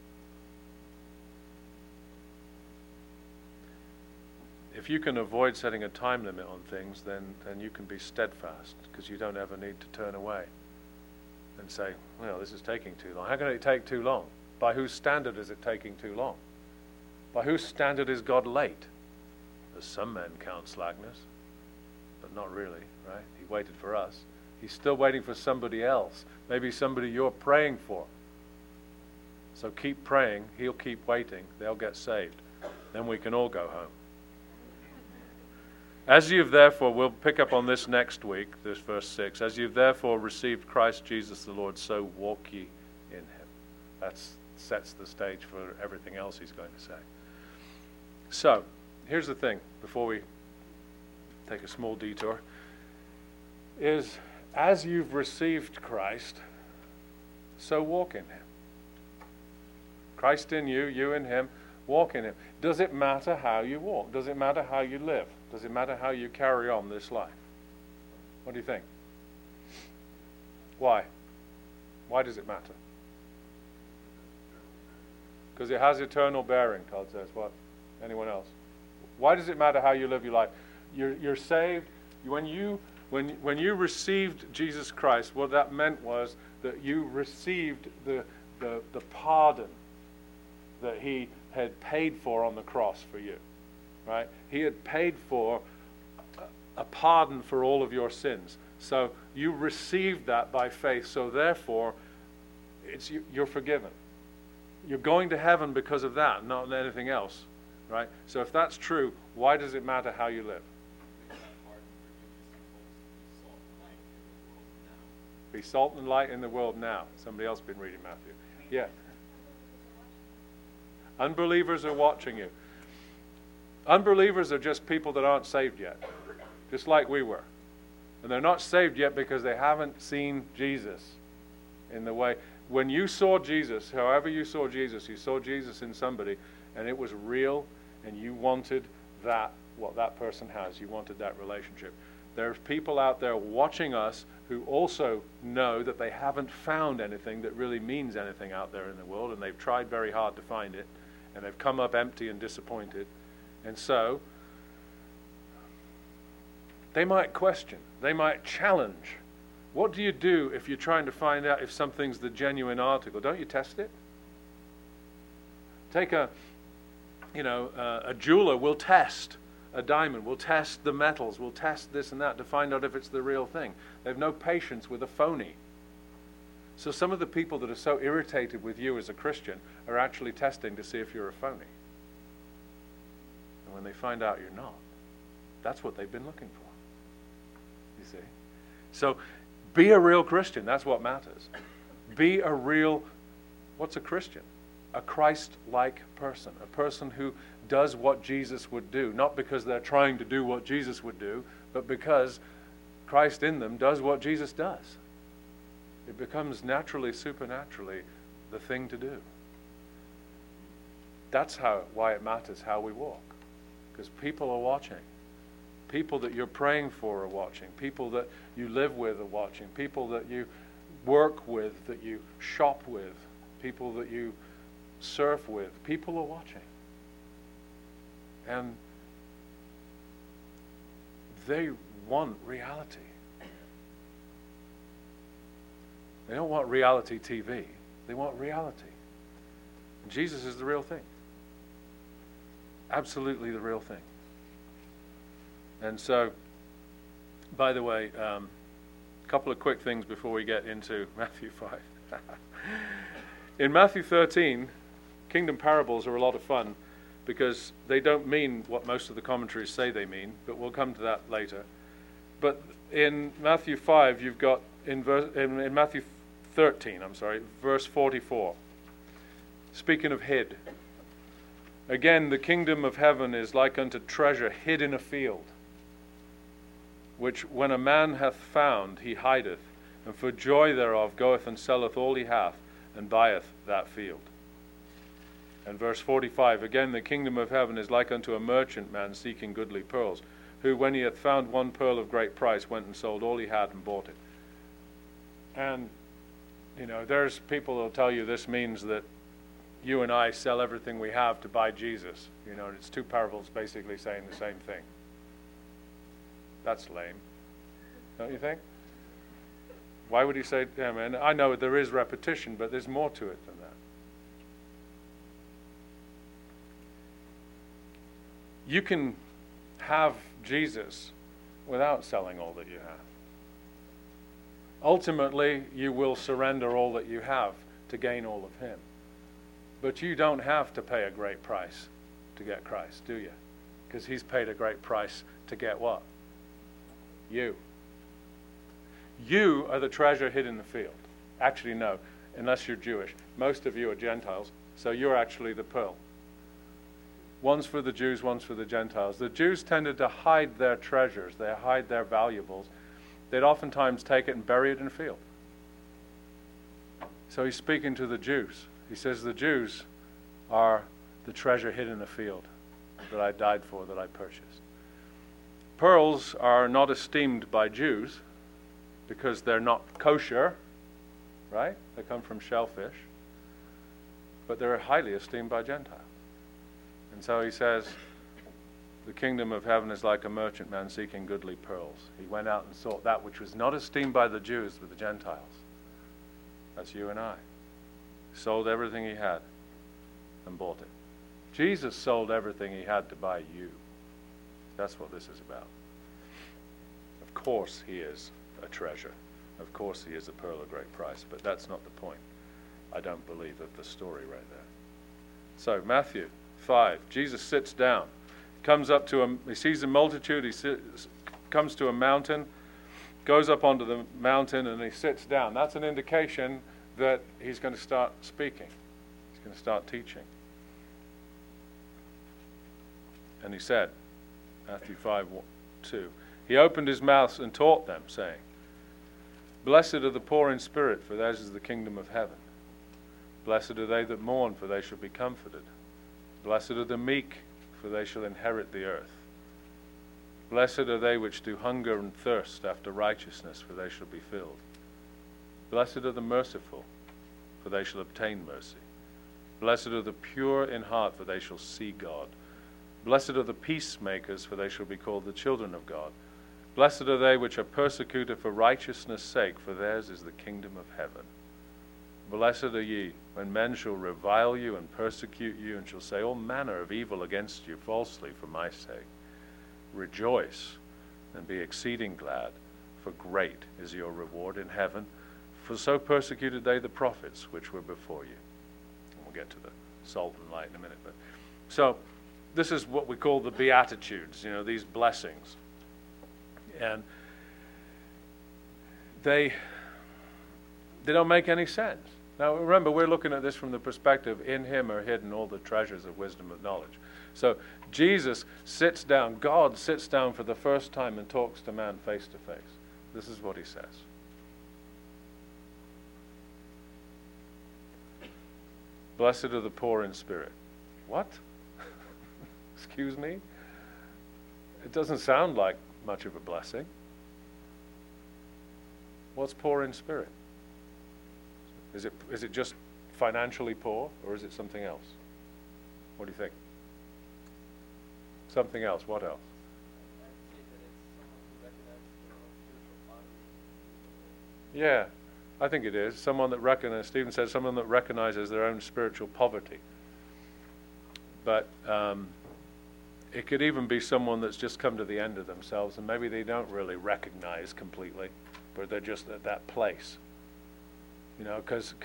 If you can avoid setting a time limit on things, then you can be steadfast, because you don't ever need to turn away and say, well, this is taking too long. How can it take too long? By whose standard is it taking too long? By whose standard is God late? As some men count slackness, but not really, right? He waited for us. He's still waiting for somebody else, maybe somebody you're praying for. So keep praying, he'll keep waiting, they'll get saved. Then we can all go home. As you've therefore, we'll pick up on this next week, this verse 6, as you've therefore received Christ Jesus the Lord, so walk ye in him. That sets the stage for everything else he's going to say. So, here's the thing, before we take a small detour, is as you've received Christ, so walk in him. Christ in you, you in him, walk in him. Does it matter how you walk? Does it matter how you live? Does it matter how you carry on this life? What do you think? Why? Why does it matter? Because it has eternal bearing, Todd says. What? Anyone else? Why does it matter how you live your life? You're saved. When you received Jesus Christ, what that meant was that you received the pardon, that he had paid for on the cross for you, right? He had paid for a pardon for all of your sins. So you received that by faith. So therefore, you're forgiven. You're going to heaven because of that, not anything else, right? So if that's true, why does it matter how you live? Be salt and light in the world now. Somebody else has been reading Matthew. Yeah. Unbelievers are watching you. Unbelievers are just people that aren't saved yet, just like we were. And they're not saved yet because they haven't seen Jesus in the way. When you saw Jesus, however you saw Jesus in somebody, and it was real, and you wanted that, what that person has. You wanted that relationship. There's people out there watching us who also know that they haven't found anything that really means anything out there in the world, and they've tried very hard to find it, and they've come up empty and disappointed. And so they might question, they might challenge. What do you do if you're trying to find out if something's the genuine article? Don't you test it? Take a jeweler will test a diamond, will test the metals, will test this and that to find out if it's the real thing. They have no patience with a phony. So some of the people that are so irritated with you as a Christian are actually testing to see if you're a phony. And when they find out you're not, that's what they've been looking for. You see? So be a real Christian. That's what matters. Be a real, what's a Christian? A Christ-like person. A person who does what Jesus would do. Not because they're trying to do what Jesus would do, but because Christ in them does what Jesus does. It becomes naturally, supernaturally, the thing to do. That's why it matters how we walk. Because people are watching. People that you're praying for are watching. People that you live with are watching. People that you work with, that you shop with. People that you surf with. People are watching. And they want reality. They don't want reality TV. They want reality. And Jesus is the real thing. Absolutely the real thing. And so, by the way, a couple of quick things before we get into Matthew 5. In Matthew 13, kingdom parables are a lot of fun because they don't mean what most of the commentaries say they mean, but we'll come to that later. But in Matthew 5, you've got, in Matthew 13, verse 44, speaking of hid. Again, the kingdom of heaven is like unto treasure hid in a field, which when a man hath found, he hideth, and for joy thereof goeth and selleth all he hath, and buyeth that field. And verse 45, again, the kingdom of heaven is like unto a merchant man seeking goodly pearls, who when he hath found one pearl of great price, went and sold all he had and bought it. And, there's people who'll tell you this means that you and I sell everything we have to buy Jesus. It's two parables basically saying the same thing. That's lame, don't you think? Why would he say, and I know there is repetition, but there's more to it than that. You can have Jesus without selling all that you have. Ultimately, you will surrender all that you have to gain all of him. But you don't have to pay a great price to get Christ, do you? Because he's paid a great price to get what? You. You are the treasure hid in the field. Actually, no, unless you're Jewish. Most of you are Gentiles, so you're actually the pearl. One's for the Jews, one's for the Gentiles. The Jews tended to hide their treasures. They hide their valuables. They'd oftentimes take it and bury it in a field. So he's speaking to the Jews. He says the Jews are the treasure hid in the field that I died for, that I purchased. Pearls are not esteemed by Jews because they're not kosher, right? They come from shellfish. But they're highly esteemed by Gentiles. And so he says, the kingdom of heaven is like a merchant man seeking goodly pearls. He went out and sought that which was not esteemed by the Jews, but the Gentiles. That's you and I. Sold everything he had and bought it. Jesus sold everything he had to buy you. That's what this is about. Of course he is a treasure. Of course he is a pearl of great price, but that's not the point, I don't believe, of the story right there. So Matthew 5, Jesus sits down, comes up to he sees a multitude, comes to a mountain, goes up onto the mountain, and he sits down. That's an indication that he's going to start speaking. He's going to start teaching. And he said, Matthew 5:2, he opened his mouth and taught them, saying, Blessed are the poor in spirit, for theirs is the kingdom of heaven. Blessed are they that mourn, for they shall be comforted. Blessed are the meek, for they shall inherit the earth. Blessed are they which do hunger and thirst after righteousness, for they shall be filled. Blessed are the merciful, for they shall obtain mercy. Blessed are the pure in heart, for they shall see God. Blessed are the peacemakers, for they shall be called the children of God. Blessed are they which are persecuted for righteousness' sake, for theirs is the kingdom of heaven. Blessed are ye, when men shall revile you and persecute you, and shall say all manner of evil against you falsely for my sake. Rejoice and be exceeding glad, for great is your reward in heaven. For so persecuted they the prophets which were before you. And we'll get to the salt and light in a minute. So this is what we call the Beatitudes, these blessings. And they don't make any sense. Now remember, we're looking at this from the perspective, in him are hidden all the treasures of wisdom and knowledge. So Jesus sits down, God sits down for the first time and talks to man face to face. This is what he says. Blessed are the poor in spirit. What? Excuse me? It doesn't sound like much of a blessing. What's poor in spirit? Is it just financially poor, or is it something else? What do you think? Something else. What else? Yeah, I think it is. Someone that recognizes, Stephen says, someone that recognizes their own spiritual poverty. But it could even be someone that's just come to the end of themselves, and maybe they don't really recognize completely, but they're just at that place. Because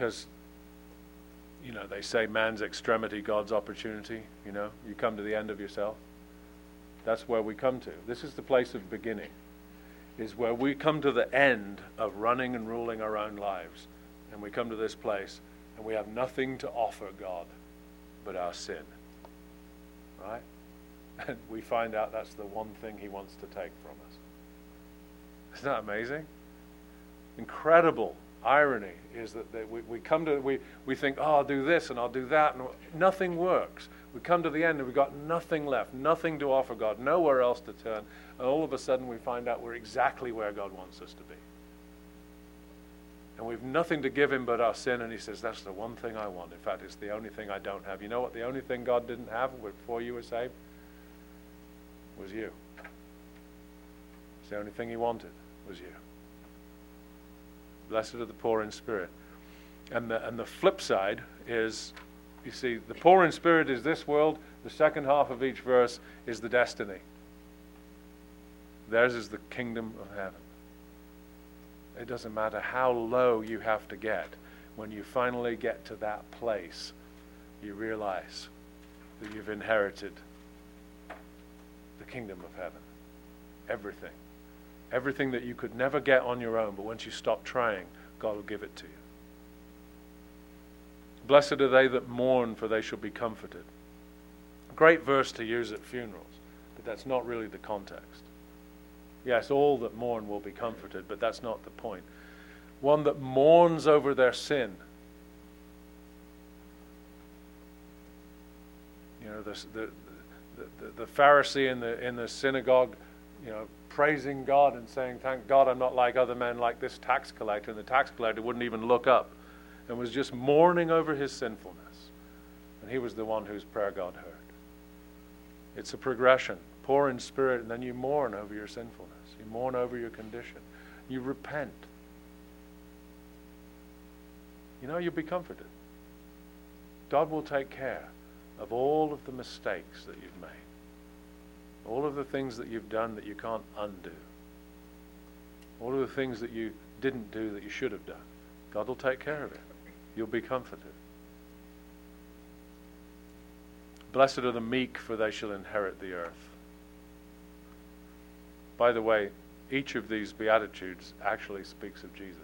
they say man's extremity, God's opportunity. You come to the end of yourself. That's where we come to. This is the place of beginning, is where we come to the end of running and ruling our own lives. And we come to this place, and we have nothing to offer God but our sin. Right? And we find out that's the one thing he wants to take from us. Isn't that amazing? Incredible irony is that we come to, we think, oh, I'll do this and I'll do that, and nothing works. We come to the end and we've got nothing left, nothing to offer God, nowhere else to turn, and all of a sudden we find out we're exactly where God wants us to be. And we've nothing to give him but our sin, and he says, that's the one thing I want. In fact, it's the only thing I don't have. You know what the only thing God didn't have before you were saved? Was you. It's the only thing he wanted, was you. Blessed are the poor in spirit. And the flip side is, you see, the poor in spirit is this world. The second half of each verse is the destiny. Theirs is the kingdom of heaven. It doesn't matter how low you have to get. When you finally get to that place, you realize that you've inherited the kingdom of heaven. Everything. Everything that you could never get on your own, but once you stop trying, God will give it to you. Blessed are they that mourn, for they shall be comforted. A great verse to use at funerals, but that's not really the context. Yes, all that mourn will be comforted, but that's not the point. One that mourns over their sin. The Pharisee in the synagogue, praising God and saying, thank God I'm not like other men, like this tax collector. And the tax collector wouldn't even look up and was just mourning over his sinfulness. And he was the one whose prayer God heard. It's a progression. Poor in spirit, and then you mourn over your sinfulness. You mourn over your condition. You repent. You'll be comforted. God will take care of all of the mistakes that you've made, all of the things that you've done that you can't undo, all of the things that you didn't do that you should have done. God will take care of it. You'll be comforted. Blessed are the meek, for they shall inherit the earth. By the way, each of these Beatitudes actually speaks of Jesus.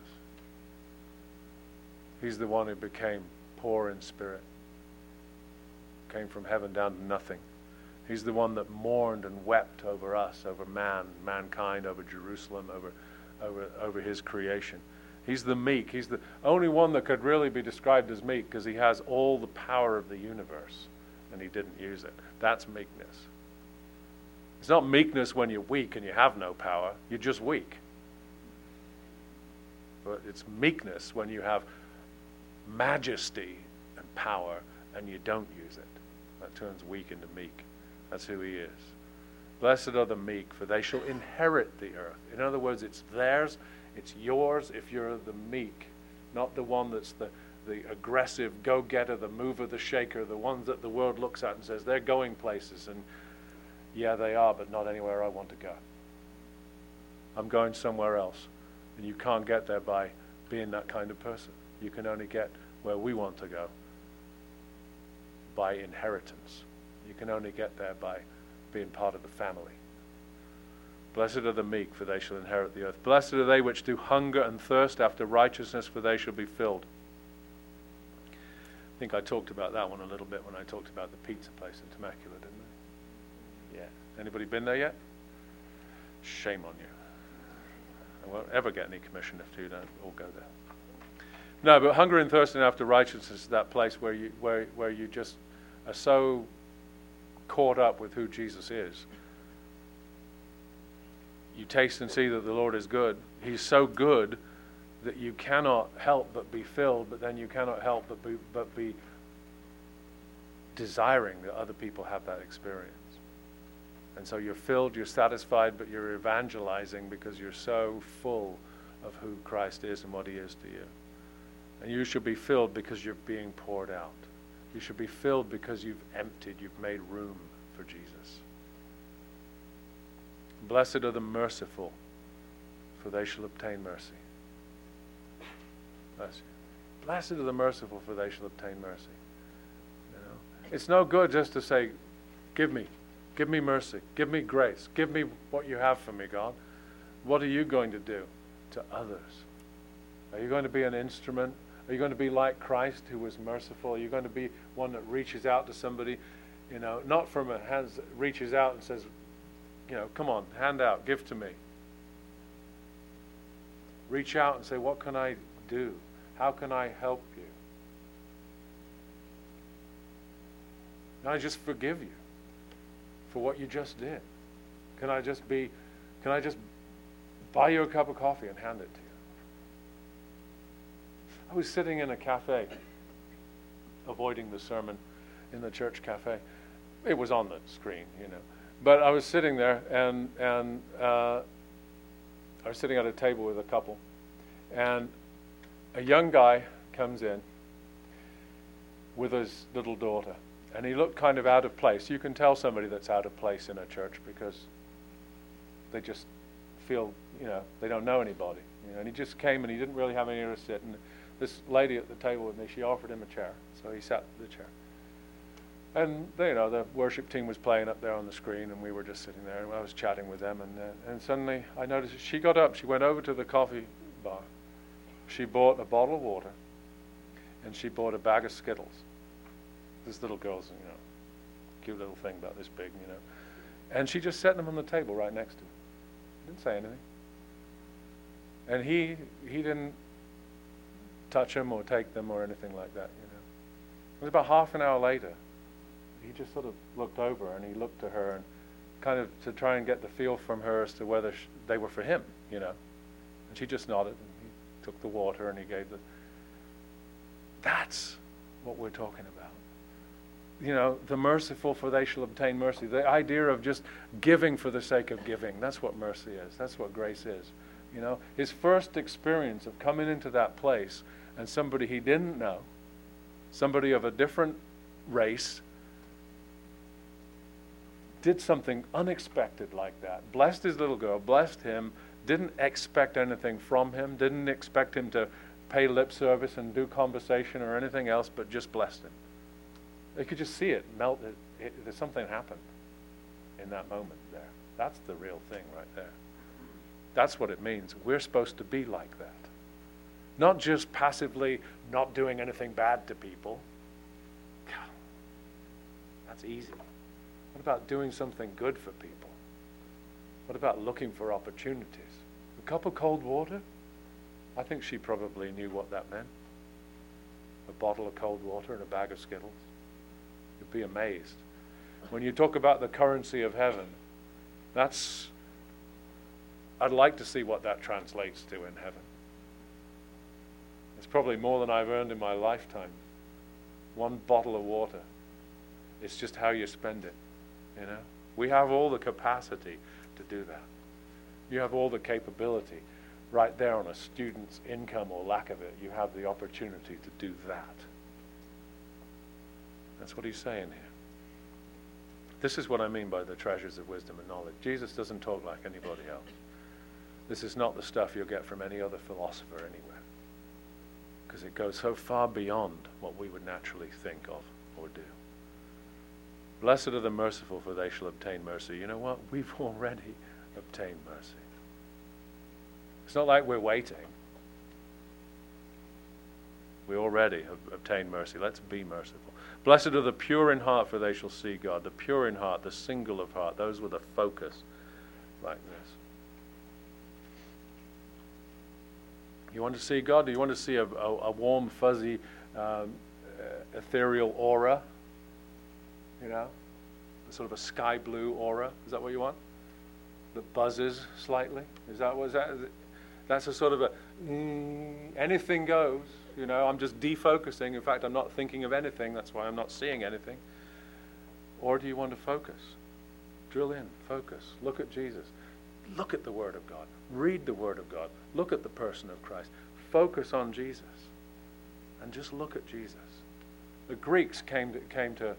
He's the one who became poor in spirit, came from heaven down to nothing. He's the one that mourned and wept over us, over mankind, over Jerusalem, over his creation. He's the meek. He's the only one that could really be described as meek, because he has all the power of the universe and he didn't use it. That's meekness. It's not meekness when you're weak and you have no power. You're just weak. But it's meekness when you have majesty and power and you don't use it. That turns weak into meek. That's who he is. Blessed are the meek, for they shall inherit the earth. In other words, it's theirs, it's yours if you're the meek, not the one that's the aggressive go-getter, the mover, the shaker, the ones that the world looks at and says they're going places, and yeah, they are, but not anywhere I want to go. I'm going somewhere else. And you can't get there by being that kind of person. You can only get where we want to go by inheritance. You can only get there by being part of the family. Blessed are the meek, for they shall inherit the earth. Blessed are they which do hunger and thirst after righteousness, for they shall be filled. I think I talked about that one a little bit when I talked about the pizza place in Temecula, didn't I? Yeah. Anybody been there yet? Shame on you. I won't ever get any commission if you don't all go there. No, but hunger and thirsting after righteousness is that place where you just are so caught up with who Jesus is. You taste and see that the Lord is good. He's so good that you cannot help but be filled, but then you cannot help but be desiring that other people have that experience. And so you're filled, you're satisfied, but you're evangelizing because you're so full of who Christ is and what he is to you. And you should be filled because you're being poured out. You should be filled because you've emptied, you've made room for Jesus. Blessed are the merciful, for they shall obtain mercy. Bless you. Blessed are the merciful, for they shall obtain mercy. You know, it's no good just to say, give me mercy, give me grace, give me what you have for me, God. What are you going to do to others? Are you going to be an instrument? Are you going to be like Christ, who was merciful? Are you going to be one that reaches out to somebody, you know, not from a hand, reaches out and says, you know, come on, hand out, give to me. Reach out and say, what can I do? How can I help you? Can I just forgive you for what you just did? Can I just buy you a cup of coffee and hand it to you? I was sitting in a cafe, avoiding the sermon in the church cafe. It was on the screen, you know. But I was sitting there, and I was sitting at a table with a couple, and a young guy comes in with his little daughter, and he looked kind of out of place. You can tell somebody that's out of place in a church because they just feel, you know, they don't know anybody. You know, and he just came, and he didn't really have anywhere to sit. And this lady at the table with me, she offered him a chair, so he sat in the chair. And you know, the worship team was playing up there on the screen, and we were just sitting there, and I was chatting with them, and suddenly I noticed she got up, she went over to the coffee bar, she bought a bottle of water, and she bought a bag of Skittles. This little girl's, you know, cute little thing about this big, you know, and she just set them on the table right next to him. Didn't say anything, and he didn't touch them or take them or anything like that, you know. It was about half an hour later. He just sort of looked over and he looked to her and kind of to try and get the feel from her as to whether they were for him, you know. And she just nodded, and he took the water and he gave the... That's what we're talking about. You know, the merciful, for they shall obtain mercy. The idea of just giving for the sake of giving. That's what mercy is. That's what grace is. You know, his first experience of coming into that place and somebody he didn't know, somebody of a different race, did something unexpected like that. Blessed his little girl, blessed him, didn't expect anything from him, didn't expect him to pay lip service and do conversation or anything else, but just blessed him. They could just see it melt. There's something happened in that moment there. That's the real thing right there. That's what it means. We're supposed to be like that. Not just passively not doing anything bad to people. That's easy. What about doing something good for people? What about looking for opportunities? A cup of cold water? I think she probably knew what that meant. A bottle of cold water and a bag of Skittles. You'd be amazed. When you talk about the currency of heaven, I'd like to see what that translates to in heaven. It's probably more than I've earned in my lifetime. One bottle of water. It's just how you spend it, you know. We have all the capacity to do that. You have all the capability right there on a student's income or lack of it. You have the opportunity to do that. That's what he's saying here. This is what I mean by the treasures of wisdom and knowledge. Jesus doesn't talk like anybody else. This is not the stuff you'll get from any other philosopher anywhere, because it goes so far beyond what we would naturally think of or do. Blessed are the merciful, for they shall obtain mercy. You know what? We've already obtained mercy. It's not like we're waiting. We already have obtained mercy. Let's be merciful. Blessed are the pure in heart, for they shall see God. The pure in heart, the single of heart, those with a focus like this. You want to see God? Do you want to see a warm, fuzzy, ethereal aura? You know? Sort of a sky blue aura. Is that what you want? That buzzes slightly? That's a sort of a anything goes. You know, I'm just defocusing. In fact, I'm not thinking of anything. That's why I'm not seeing anything. Or do you want to focus? Drill in, focus. Look at Jesus. Look at the Word of God. Read the Word of God. Look at the person of Christ. Focus on Jesus. And just look at Jesus. The Greeks came to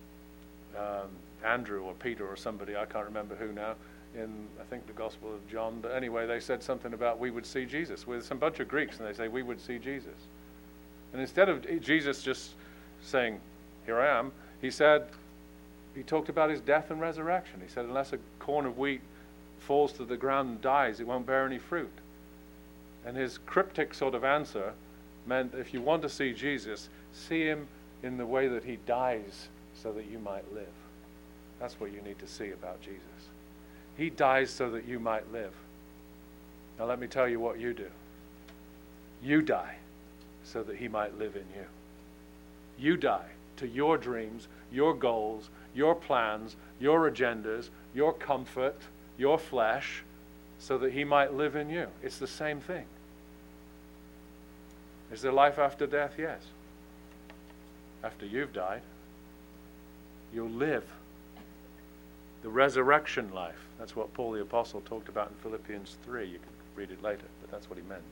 Andrew or Peter or somebody, I can't remember who now, in I think the Gospel of John. But anyway, they said something about we would see Jesus. With some bunch of Greeks, and they say we would see Jesus. And instead of Jesus just saying, here I am, he talked about his death and resurrection. He said, unless a corn of wheat falls to the ground and dies, it won't bear any fruit. And his cryptic sort of answer meant, if you want to see Jesus, see him in the way that he dies so that you might live. That's what you need to see about Jesus. He dies so that you might live. Now let me tell you what you do. You die so that he might live in you. You die to your dreams, your goals, your plans, your agendas, your comfort, your flesh, so that he might live in you. It's the same thing. Is there life after death? Yes. After you've died, you'll live. The resurrection life. That's what Paul the Apostle talked about in Philippians 3. You can read it later, but that's what he meant.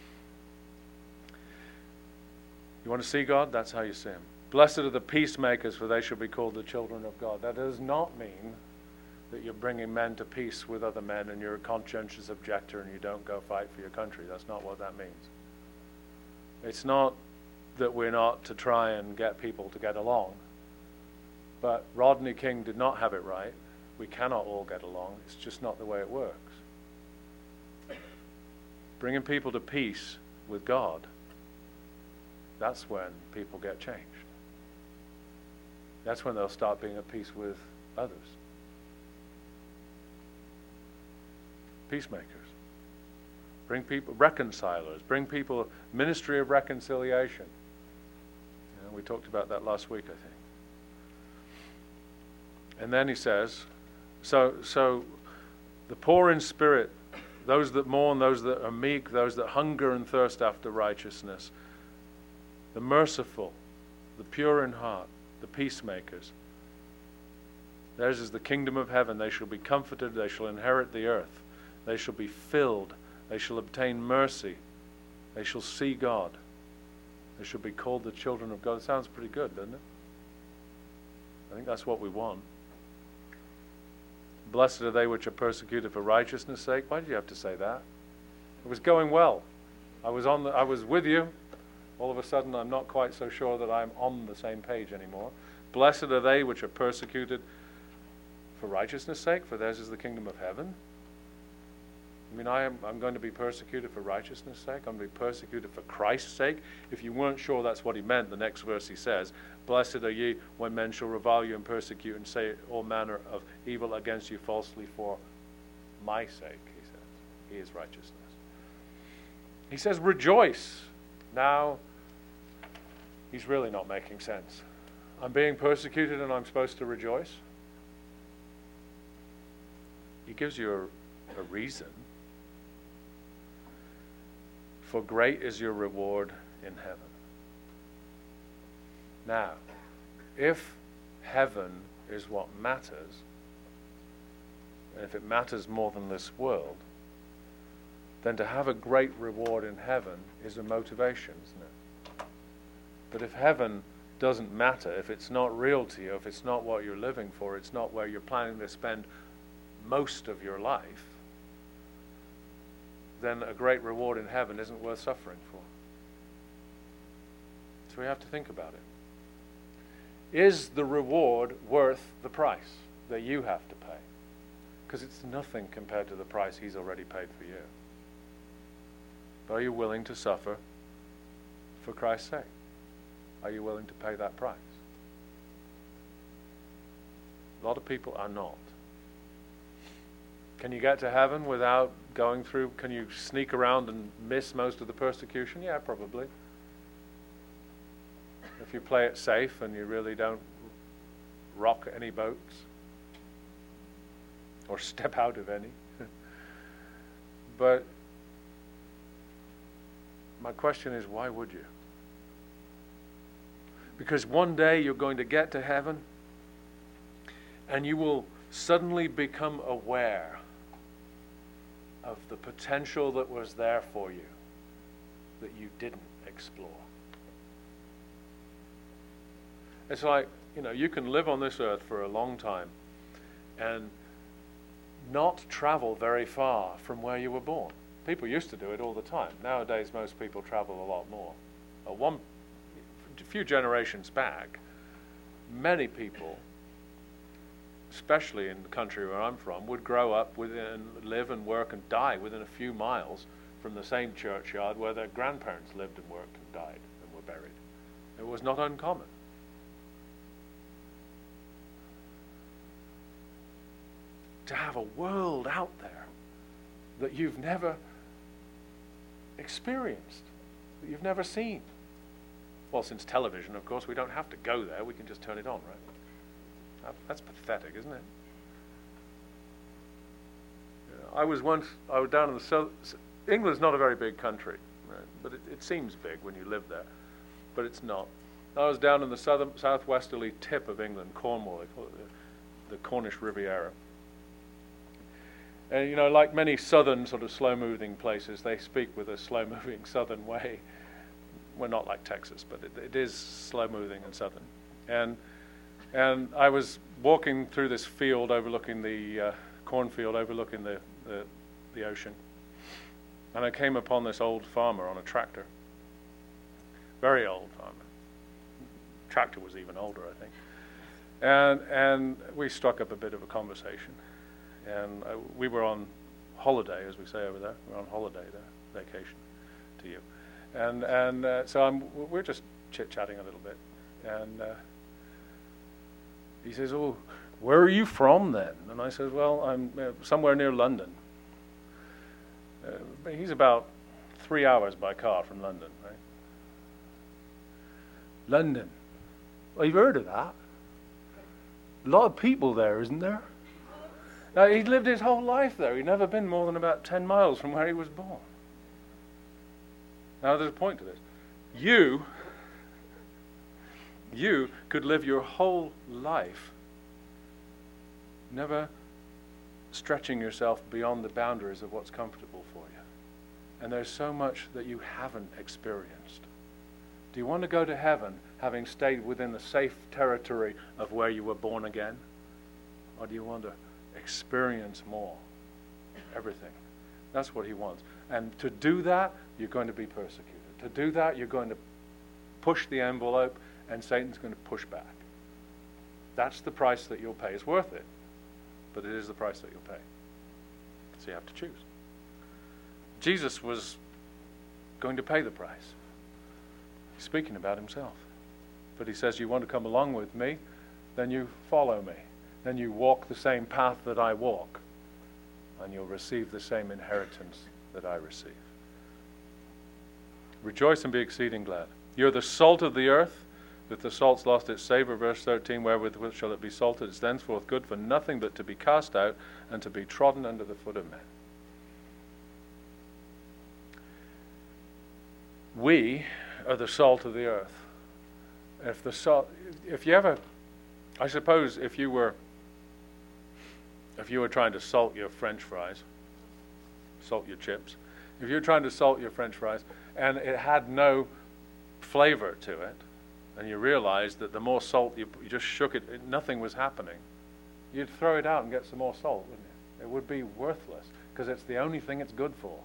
You want to see God? That's how you see him. Blessed are the peacemakers, for they shall be called the children of God. That does not mean that you're bringing men to peace with other men and you're a conscientious objector and you don't go fight for your country. That's not what that means. It's not that we're not to try and get people to get along. But Rodney King did not have it right. We cannot all get along. It's just not the way it works. Bringing people to peace with God, that's when people get changed. That's when they'll start being at peace with others. Peacemakers. Bring people, reconcilers. Bring people, ministry of reconciliation. You know, we talked about that last week, I think. And then he says, so the poor in spirit, those that mourn, those that are meek, those that hunger and thirst after righteousness, the merciful, the pure in heart, the peacemakers. Theirs is the kingdom of heaven. They shall be comforted. They shall inherit the earth. They shall be filled. They shall obtain mercy. They shall see God. They shall be called the children of God. It sounds pretty good, doesn't it? I think that's what we want. Blessed are they which are persecuted for righteousness' sake. Why did you have to say that? It was going well. I was with you. All of a sudden, I'm not quite so sure that I'm on the same page anymore. Blessed are they which are persecuted for righteousness' sake, for theirs is the kingdom of heaven. I mean, I'm going to be persecuted for righteousness' sake. I'm going to be persecuted for Christ's sake. If you weren't sure that's what he meant, the next verse he says, blessed are ye when men shall revile you and persecute and say all manner of evil against you falsely for my sake, he says. He is righteousness. He says, rejoice. Now, he's really not making sense. I'm being persecuted and I'm supposed to rejoice? He gives you a reason. For great is your reward in heaven. Now, if heaven is what matters, and if it matters more than this world, then to have a great reward in heaven is a motivation, isn't it? But if heaven doesn't matter, if it's not real to you, if it's not what you're living for, it's not where you're planning to spend most of your life, then a great reward in heaven isn't worth suffering for. So we have to think about it. Is the reward worth the price that you have to pay? Because it's nothing compared to the price he's already paid for you. But are you willing to suffer for Christ's sake? Are you willing to pay that price? A lot of people are not. Can you get to heaven without going through? Can you sneak around and miss most of the persecution? Yeah, probably. If you play it safe and you really don't rock any boats or step out of any. But my question is, why would you? Because one day you're going to get to heaven and you will suddenly become aware of the potential that was there for you that you didn't explore. It's like, you can live on this earth for a long time and not travel very far from where you were born. People used to do it all the time. Nowadays, most people travel a lot more. A few generations back, many people, especially in the country where I'm from, would grow up within, live and work and die within a few miles from the same churchyard where their grandparents lived and worked and died and were buried. It was not uncommon. To have a world out there that you've never experienced, that you've never seen. Well, since television, of course, we don't have to go there. We can just turn it on, right? That's pathetic, isn't it? I was down in the south. England's not a very big country, right? But it seems big when you live there, but it's not. I was down in the southwesterly tip of England, Cornwall. They call it the Cornish Riviera. And like many southern sort of slow-moving places, they speak with a slow-moving southern way. Well, not like Texas, but it is slow-moving and southern. And I was walking through this field overlooking the cornfield, overlooking the ocean. And I came upon this old farmer on a tractor. Very old farmer. Tractor was even older, I think. And we struck up a bit of a conversation. And we were on holiday, as we say over there. We're on holiday there, vacation to you. And so we're just chit-chatting a little bit. And he says, "Oh, where are you from then?" And I said, "Well, I'm somewhere near London." He's about 3 hours by car from London, right? London. Well, you've heard of that. A lot of people there, isn't there? Now, he'd lived his whole life there. He'd never been more than about 10 miles from where he was born. Now, there's a point to this. You could live your whole life never stretching yourself beyond the boundaries of what's comfortable for you. And there's so much that you haven't experienced. Do you want to go to heaven having stayed within the safe territory of where you were born again? Or do you want to experience more. Everything. That's what he wants. And to do that, you're going to be persecuted. To do that, you're going to push the envelope, and Satan's going to push back. That's the price that you'll pay. It's worth it, but it is the price that you'll pay. So you have to choose. Jesus was going to pay the price. He's speaking about himself. But he says, you want to come along with me, then you follow me. Then you walk the same path that I walk, and you'll receive the same inheritance that I receive. Rejoice and be exceeding glad. You're the salt of the earth. If the salt's lost its savor, verse 13, wherewith shall it be salted? It's thenceforth good for nothing but to be cast out and to be trodden under the foot of men. We are the salt of the earth. If you ever, I suppose, if you were trying to salt your French fries, salt your chips, if you were trying to salt your French fries and it had no flavor to it, and you realized that the more salt you just shook it, nothing was happening, you'd throw it out and get some more salt, wouldn't you? It would be worthless because it's the only thing it's good for.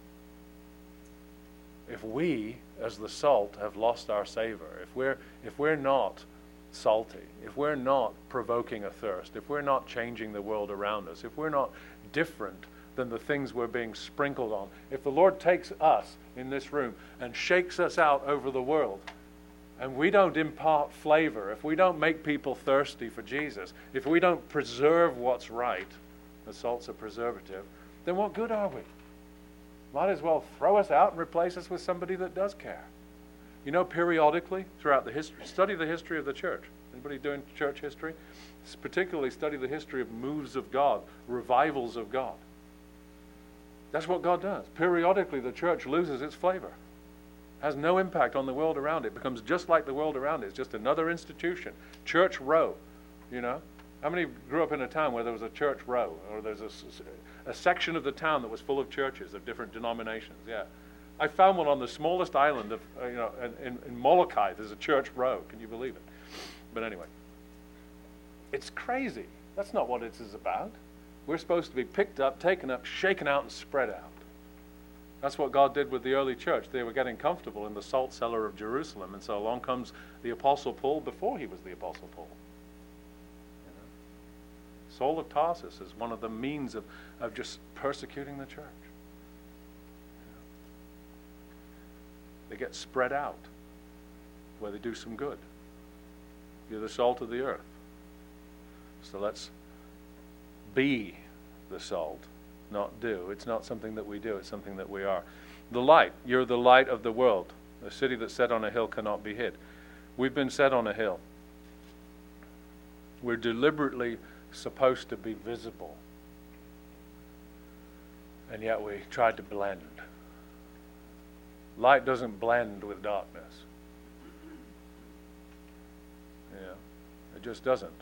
If we, as the salt, have lost our savor, if we're not salty, if we're not provoking a thirst, if we're not changing the world around us, if we're not different than the things we're being sprinkled on, if the Lord takes us in this room and shakes us out over the world, and we don't impart flavor, if we don't make people thirsty for Jesus, if we don't preserve what's right, the salt's a preservative, then what good are we? Might as well throw us out and replace us with somebody that does care. You know, periodically, throughout the history, study the history of the church. Anybody doing church history? Particularly study the history of moves of God, revivals of God. That's what God does. Periodically, the church loses its flavor. Has no impact on the world around it. Becomes just like the world around it. It's just another institution. Church row, you know. How many grew up in a town where there was a church row? Or there's a section of the town that was full of churches of different denominations? Yeah. I found one on the smallest island of, in Molokai. There's a church row. Can you believe it? But anyway. It's crazy. That's not what it is about. We're supposed to be picked up, taken up, shaken out, and spread out. That's what God did with the early church. They were getting comfortable in the salt cellar of Jerusalem, and so along comes the Apostle Paul before he was the Apostle Paul. You know? Saul of Tarsus is one of the means of just persecuting the church. You know? They get spread out where they do some good. You're the salt of the earth. So let's be the salt. Not do. It's not something that we do. It's something that we are. The light. You're the light of the world. A city that's set on a hill cannot be hid. We've been set on a hill. We're deliberately supposed to be visible. And yet we tried to blend. Light doesn't blend with darkness. Yeah. It just doesn't.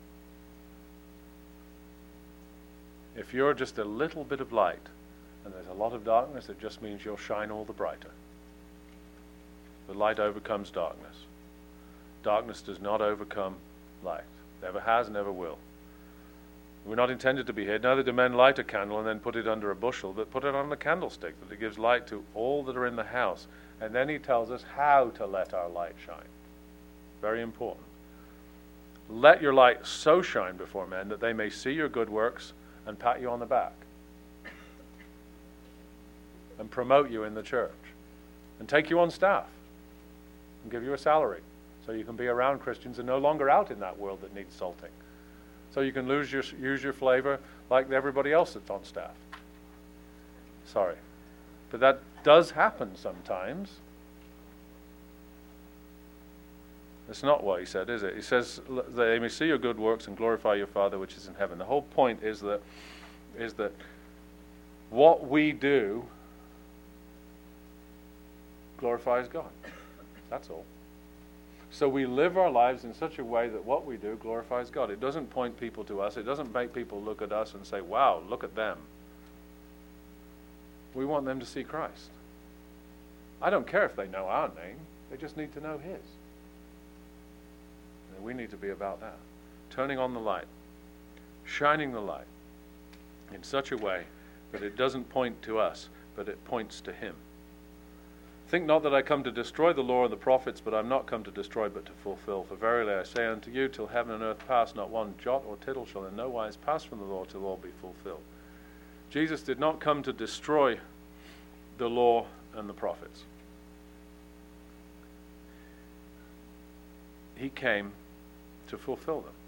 If you're just a little bit of light and there's a lot of darkness, it just means you'll shine all the brighter. The light overcomes darkness. Darkness does not overcome light. Never has, never will. We're not intended to be hid. Neither do men light a candle and then put it under a bushel, but put it on a candlestick, that it gives light to all that are in the house. And then he tells us how to let our light shine. Very important. Let your light so shine before men that they may see your good works and pat you on the back and promote you in the church and take you on staff and give you a salary so you can be around Christians and no longer out in that world that needs salting, so you can use your flavor like everybody else that's on staff. Sorry, but that does happen sometimes. It's not what he said, is it? He says that they may see your good works and glorify your Father which is in heaven. The whole point is that what we do glorifies God. That's all. So we live our lives in such a way that what we do glorifies God. It doesn't point people to us. It doesn't make people look at us and say, wow, look at them. We want them to see Christ. I don't care if they know our name. They just need to know his. We need to be about that. Turning on the light. Shining the light. in such a way that it doesn't point to us, but it points to him. Think not that I come to destroy the law and the prophets, but I am not come to destroy, but to fulfill. For verily I say unto you, till heaven and earth pass, not one jot or tittle shall in no wise pass from the law till all be fulfilled. Jesus did not come to destroy the law and the prophets. He came to fulfill them.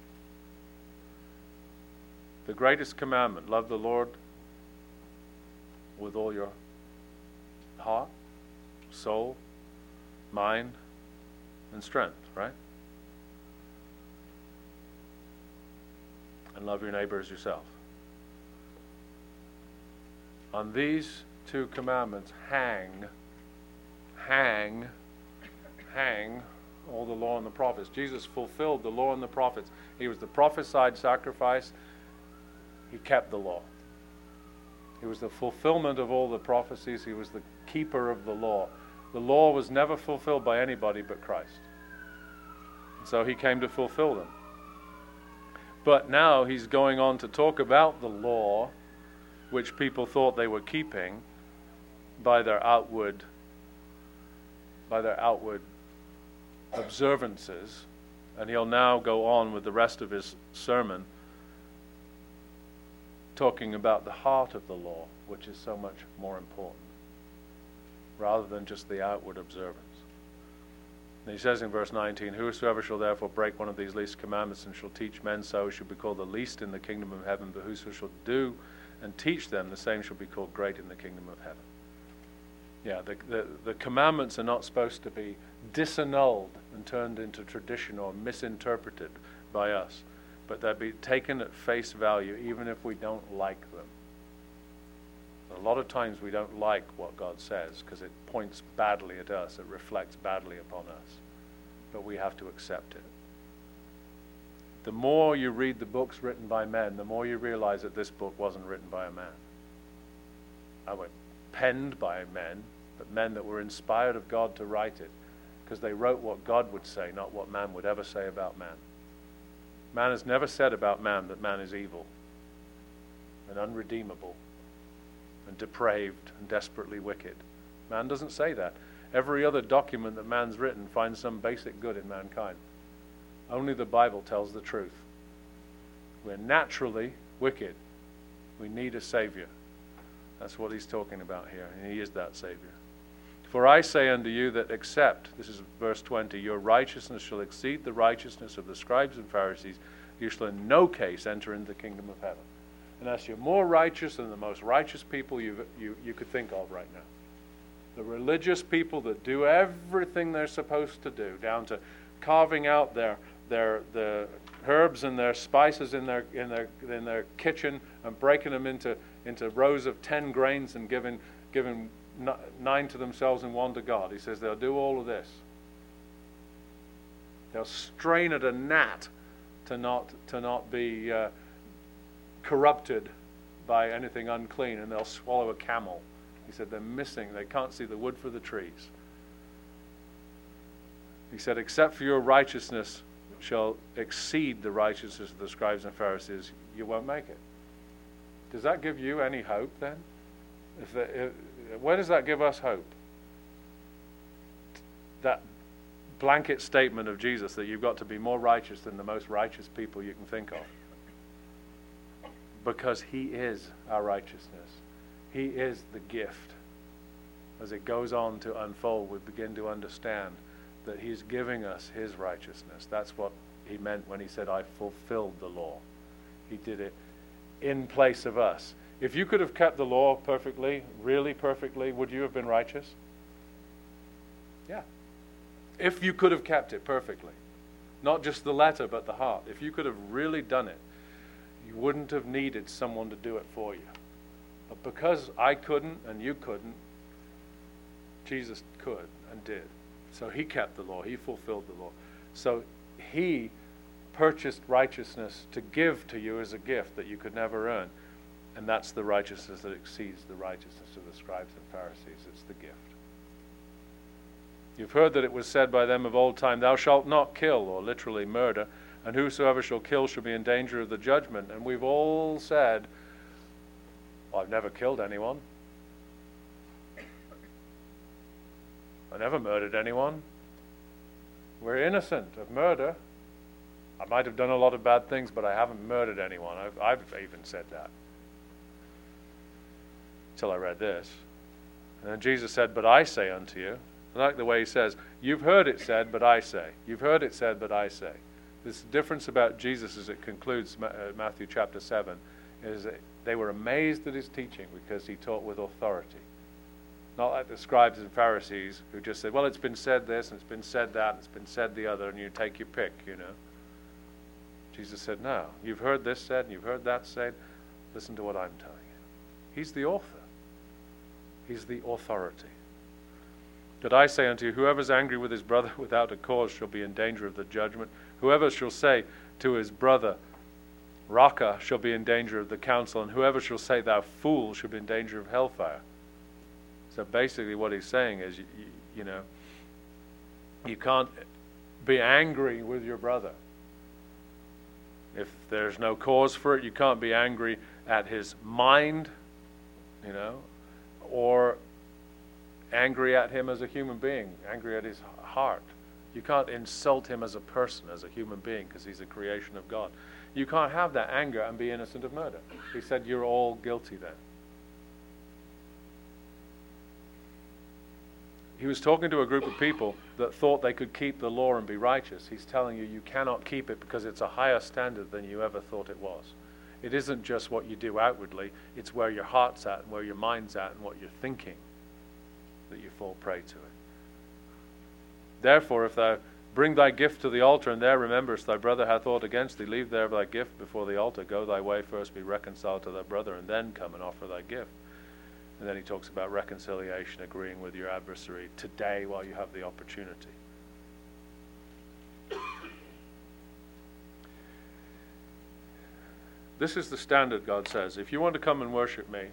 The greatest commandment, love the Lord with all your heart, soul, mind, and strength, right? And love your neighbor as yourself. On these two commandments hang all the law and the prophets. Jesus fulfilled the law and the prophets. He was the prophesied sacrifice. He kept the law. He was the fulfillment of all the prophecies. He was the keeper of the law. The law was never fulfilled by anybody but Christ. And so he came to fulfill them. But now he's going on to talk about the law, which people thought they were keeping by their outward observances. And he'll now go on with the rest of his sermon talking about the heart of the law, which is so much more important, rather than just the outward observance. And he says in verse 19, whosoever shall therefore break one of these least commandments and shall teach men so shall be called the least in the kingdom of heaven, but whoso shall do and teach them, the same shall be called great in the kingdom of heaven. Yeah, the commandments are not supposed to be disannulled and turned into tradition or misinterpreted by us, but they'll be taken at face value even if we don't like them. A lot of times we don't like what God says because it points badly at us, it reflects badly upon us, but we have to accept it. The more you read the books written by men, the more you realize that this book wasn't written by a man. Penned by men, but men that were inspired of God to write it, because they wrote what God would say, not what man would ever say about man. Man has never said about man that man is evil and unredeemable and depraved and desperately wicked. Man doesn't say that. Every other document that man's written finds some basic good in mankind. Only the Bible tells the truth. We're naturally wicked. We need a Savior. That's what he's talking about here, and he is that Savior. For I say unto you that except, this is verse 20, your righteousness shall exceed the righteousness of the scribes and Pharisees, you shall in no case enter into the kingdom of heaven. Unless you're more righteous than the most righteous people you could think of right now. The religious people that do everything they're supposed to do, down to carving out the herbs and their spices in their kitchen and breaking them into rows of 10 grains and giving 9 to themselves and 1 to God. He says they'll do all of this. They'll strain at a gnat to not be corrupted by anything unclean, and they'll swallow a camel. He said they can't see the wood for the trees. He said, except for your righteousness shall exceed the righteousness of the scribes and Pharisees, you won't make it. Does that give you any hope then? Where does that give us hope? That blanket statement of Jesus that you've got to be more righteous than the most righteous people you can think of. Because he is our righteousness. He is the gift. As it goes on to unfold, we begin to understand that he's giving us his righteousness. That's what he meant when he said, I fulfilled the law. He did it in place of us. If you could have kept the law perfectly, really perfectly, would you have been righteous? Yeah. If you could have kept it perfectly. Not just the letter, but the heart. If you could have really done it, you wouldn't have needed someone to do it for you. But because I couldn't and you couldn't, Jesus could and did. So he kept the law. He fulfilled the law. So he purchased righteousness to give to you as a gift that you could never earn. And that's the righteousness that exceeds the righteousness of the scribes and Pharisees. It's the gift. You've heard that it was said by them of old time, thou shalt not kill, or literally murder, and whosoever shall kill shall be in danger of the judgment. And we've all said, Well, I've never killed anyone. I never murdered anyone. We're innocent of murder. I might have done a lot of bad things, but I haven't murdered anyone. I've even said that. Till I read this. And then Jesus said, but I say unto you. I like the way he says, you've heard it said, but I say. You've heard it said, but I say. This difference about Jesus as it concludes Matthew chapter 7 is that they were amazed at his teaching because he taught with authority. Not like the scribes and Pharisees who just said, well, it's been said this, and it's been said that, and it's been said the other, and you take your pick, you know. Jesus said, no, you've heard this said, and you've heard that said. Listen to what I'm telling you. He's the author. He's the authority. But I say unto you, whoever is angry with his brother without a cause shall be in danger of the judgment. Whoever shall say to his brother, Raca, shall be in danger of the council, and whoever shall say, thou fool, shall be in danger of hellfire. So basically what he's saying is, you know, you can't be angry with your brother. If there's no cause for it, you can't be angry at his mind, you know, or angry at him as a human being, angry at his heart. You can't insult him as a person, as a human being, because he's a creation of God. You can't have that anger and be innocent of murder. He said you're all guilty then. He was talking to a group of people that thought they could keep the law and be righteous. He's telling you cannot keep it because it's a higher standard than you ever thought it was. It isn't just what you do outwardly, it's where your heart's at and where your mind's at and what you're thinking that you fall prey to it. Therefore, if thou bring thy gift to the altar, and there rememberest thy brother hath aught against thee, leave there thy gift before the altar, go thy way, first be reconciled to thy brother, and then come and offer thy gift. And then he talks about reconciliation, agreeing with your adversary today while you have the opportunity. This is the standard, God says. If you want to come and worship me,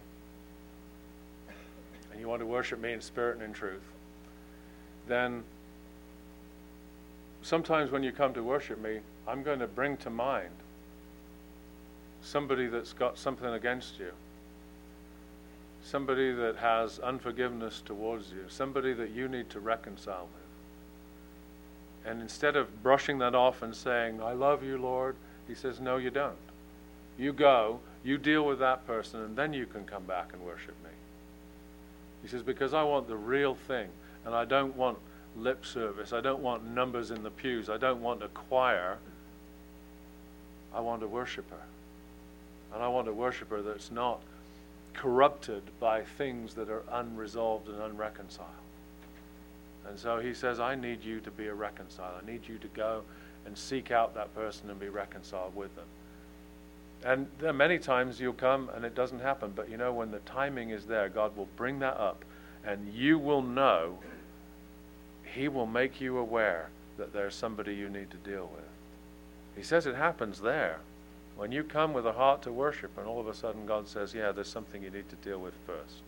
and you want to worship me in spirit and in truth, then sometimes when you come to worship me, I'm going to bring to mind somebody that's got something against you. Somebody that has unforgiveness towards you, somebody that you need to reconcile with. And instead of brushing that off and saying, I love you, Lord, he says, no, you don't. You go, you deal with that person, and then you can come back and worship me. He says, because I want the real thing, and I don't want lip service. I don't want numbers in the pews. I don't want a choir. I want a worshiper. And I want a worshiper that's not corrupted by things that are unresolved and unreconciled. And so he says, I need you to be a reconciler. I need you to go and seek out that person and be reconciled with them. And there are many times you'll come and it doesn't happen, but you know, when the timing is there, God will bring that up and you will know, he will make you aware that there's somebody you need to deal with. He says it happens there. When you come with a heart to worship and all of a sudden God says, yeah, there's something you need to deal with first.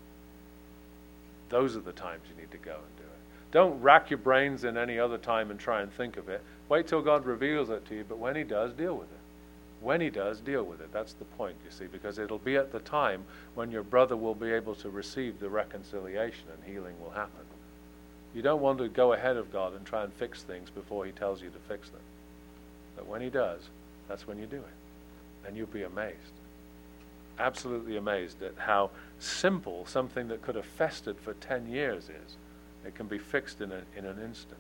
Those are the times you need to go and do it. Don't rack your brains in any other time and try and think of it. Wait till God reveals it to you, but when he does, deal with it. When he does, deal with it. That's the point, you see, because it'll be at the time when your brother will be able to receive the reconciliation and healing will happen. You don't want to go ahead of God and try and fix things before he tells you to fix them. But when he does, that's when you do it. And you'll be amazed. Absolutely amazed at how simple something that could have festered for 10 years is. It can be fixed in an instant.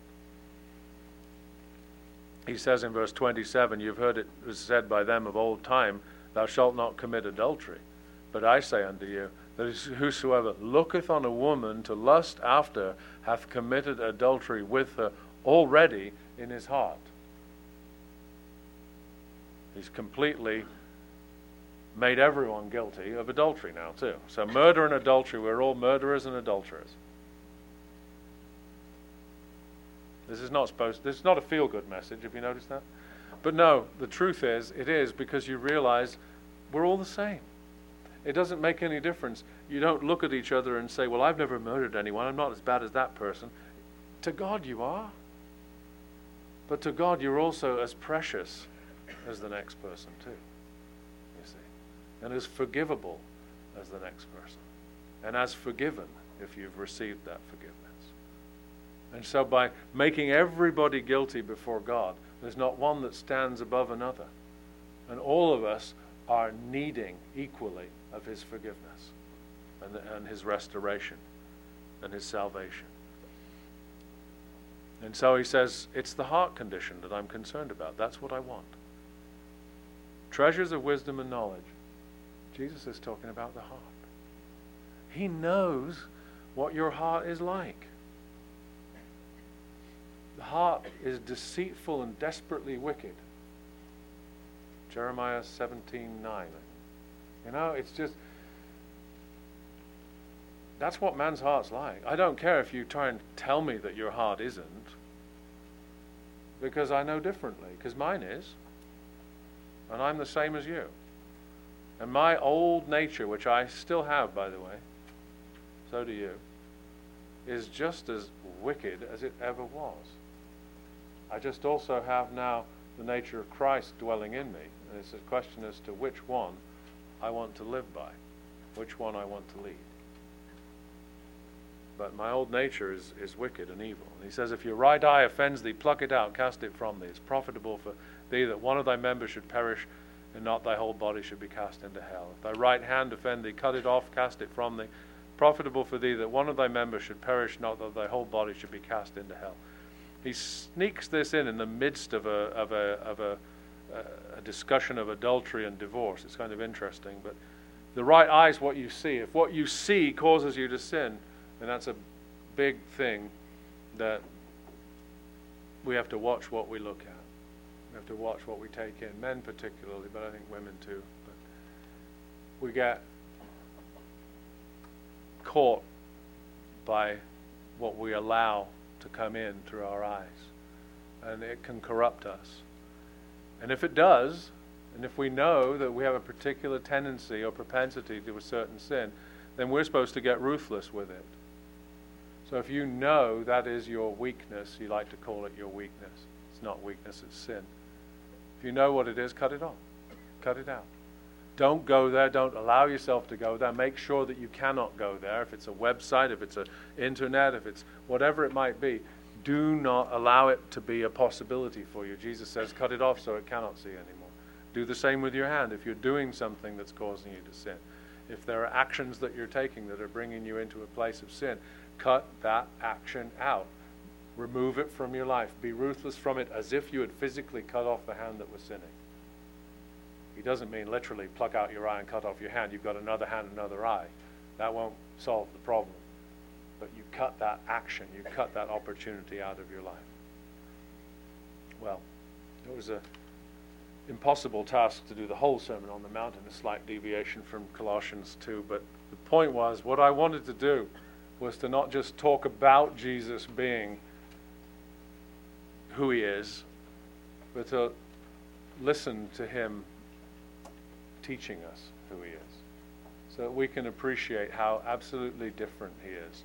He says in verse 27, you've heard it was said by them of old time, thou shalt not commit adultery. But I say unto you, that whosoever looketh on a woman to lust after hath committed adultery with her already in his heart. He's completely made everyone guilty of adultery now too. So murder and adultery, we're all murderers and adulterers. This is not a feel-good message, have you noticed that? But no, the truth is, it is because you realize we're all the same. It doesn't make any difference. You don't look at each other and say, well, I've never murdered anyone. I'm not as bad as that person. To God you are. But to God you're also as precious as the next person too, you see. And as forgivable as the next person, and as forgiven if you've received that forgiveness. And so by making everybody guilty before God, there's not one that stands above another. And all of us are needing equally of his forgiveness and his restoration and his salvation. And so he says, it's the heart condition that I'm concerned about. That's what I want. Treasures of wisdom and knowledge. Jesus is talking about the heart. He knows what your heart is like. The heart is deceitful and desperately wicked. Jeremiah 17:9. You know, it's just, that's what man's heart's like. I don't care if you try and tell me that your heart isn't, because I know differently, because mine is. And I'm the same as you. And my old nature, which I still have, by the way, so do you, is just as wicked as it ever was. I just also have now the nature of Christ dwelling in me. And it's a question as to which one I want to live by, which one I want to lead. But my old nature is wicked and evil. And he says, if your right eye offends thee, pluck it out, cast it from thee. It's profitable for thee that one of thy members should perish, and not thy whole body should be cast into hell. If thy right hand offend thee, cut it off, cast it from thee. Profitable for thee that one of thy members should perish, not that thy whole body should be cast into hell. He sneaks this in the midst of a discussion of adultery and divorce. It's kind of interesting. But the right eye is what you see. If what you see causes you to sin, then that's a big thing that we have to watch what we look at. We have to watch what we take in, men particularly, but I think women too. But we get caught by what we allow to come in through our eyes, and it can corrupt us. And if it does, and if we know that we have a particular tendency or propensity to a certain sin, then we're supposed to get ruthless with it. So if you know that is your weakness, you like to call it your weakness. It's not weakness, it's sin. If you know what it is, cut it off. Cut it out. Don't go there. Don't allow yourself to go there. Make sure that you cannot go there. If it's a website, if it's an internet, if it's whatever it might be, do not allow it to be a possibility for you. Jesus says, cut it off so it cannot see anymore. Do the same with your hand if you're doing something that's causing you to sin. If there are actions that you're taking that are bringing you into a place of sin, cut that action out. Remove it from your life. Be ruthless from it as if you had physically cut off the hand that was sinning. He doesn't mean literally pluck out your eye and cut off your hand. You've got another hand, another eye. That won't solve the problem. But you cut that action, you cut that opportunity out of your life. Well, it was an impossible task to do the whole Sermon on the Mount, and a slight deviation from Colossians 2. But the point was, what I wanted to do was to not just talk about Jesus being who he is, but to listen to him teaching us who he is, so that we can appreciate how absolutely different he is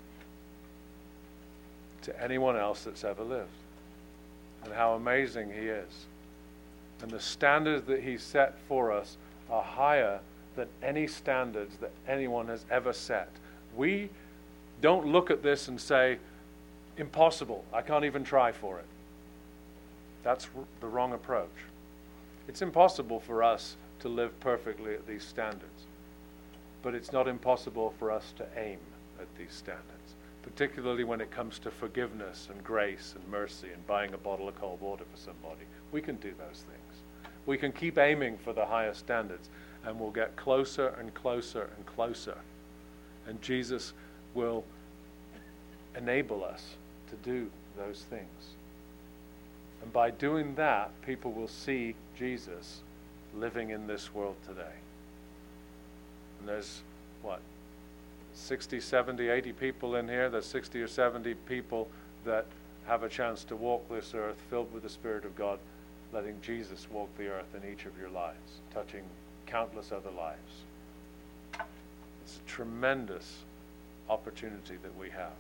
to anyone else that's ever lived, and how amazing he is. And the standards that he set for us are higher than any standards that anyone has ever set. We don't look at this and say, impossible, I can't even try for it. That's the wrong approach. It's impossible for us to live perfectly at these standards, but it's not impossible for us to aim at these standards, particularly when it comes to forgiveness and grace and mercy and buying a bottle of cold water for somebody. We can do those things. We can keep aiming for the higher standards, and we'll get closer and closer and closer. And Jesus will enable us to do those things. And by doing that, people will see Jesus living in this world today. And there's, 60, 70, 80 people in here. There's 60 or 70 people that have a chance to walk this earth filled with the Spirit of God, letting Jesus walk the earth in each of your lives, touching countless other lives. It's a tremendous opportunity that we have.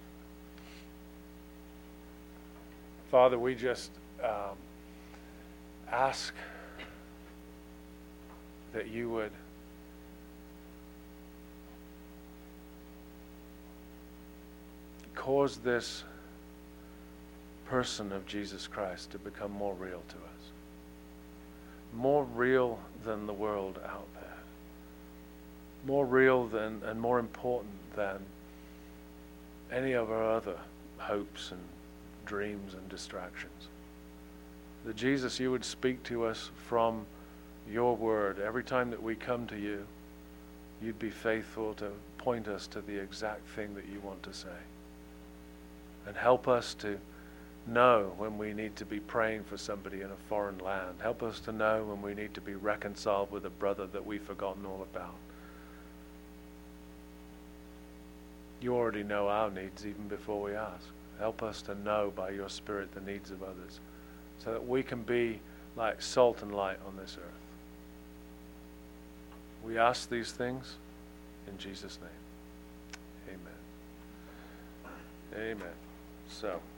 Father, we just ask that you would cause this person of Jesus Christ to become more real to us. More real than the world out there. More real than and more important than any of our other hopes and dreams and distractions. That Jesus, you would speak to us from your word. Every time that we come to you, you'd be faithful to point us to the exact thing that you want to say. And help us to know when we need to be praying for somebody in a foreign land. Help us to know when we need to be reconciled with a brother that we've forgotten all about. You already know our needs even before we ask. Help us to know by your Spirit the needs of others, so that we can be like salt and light on this earth. We ask these things in Jesus' name. Amen. Amen. So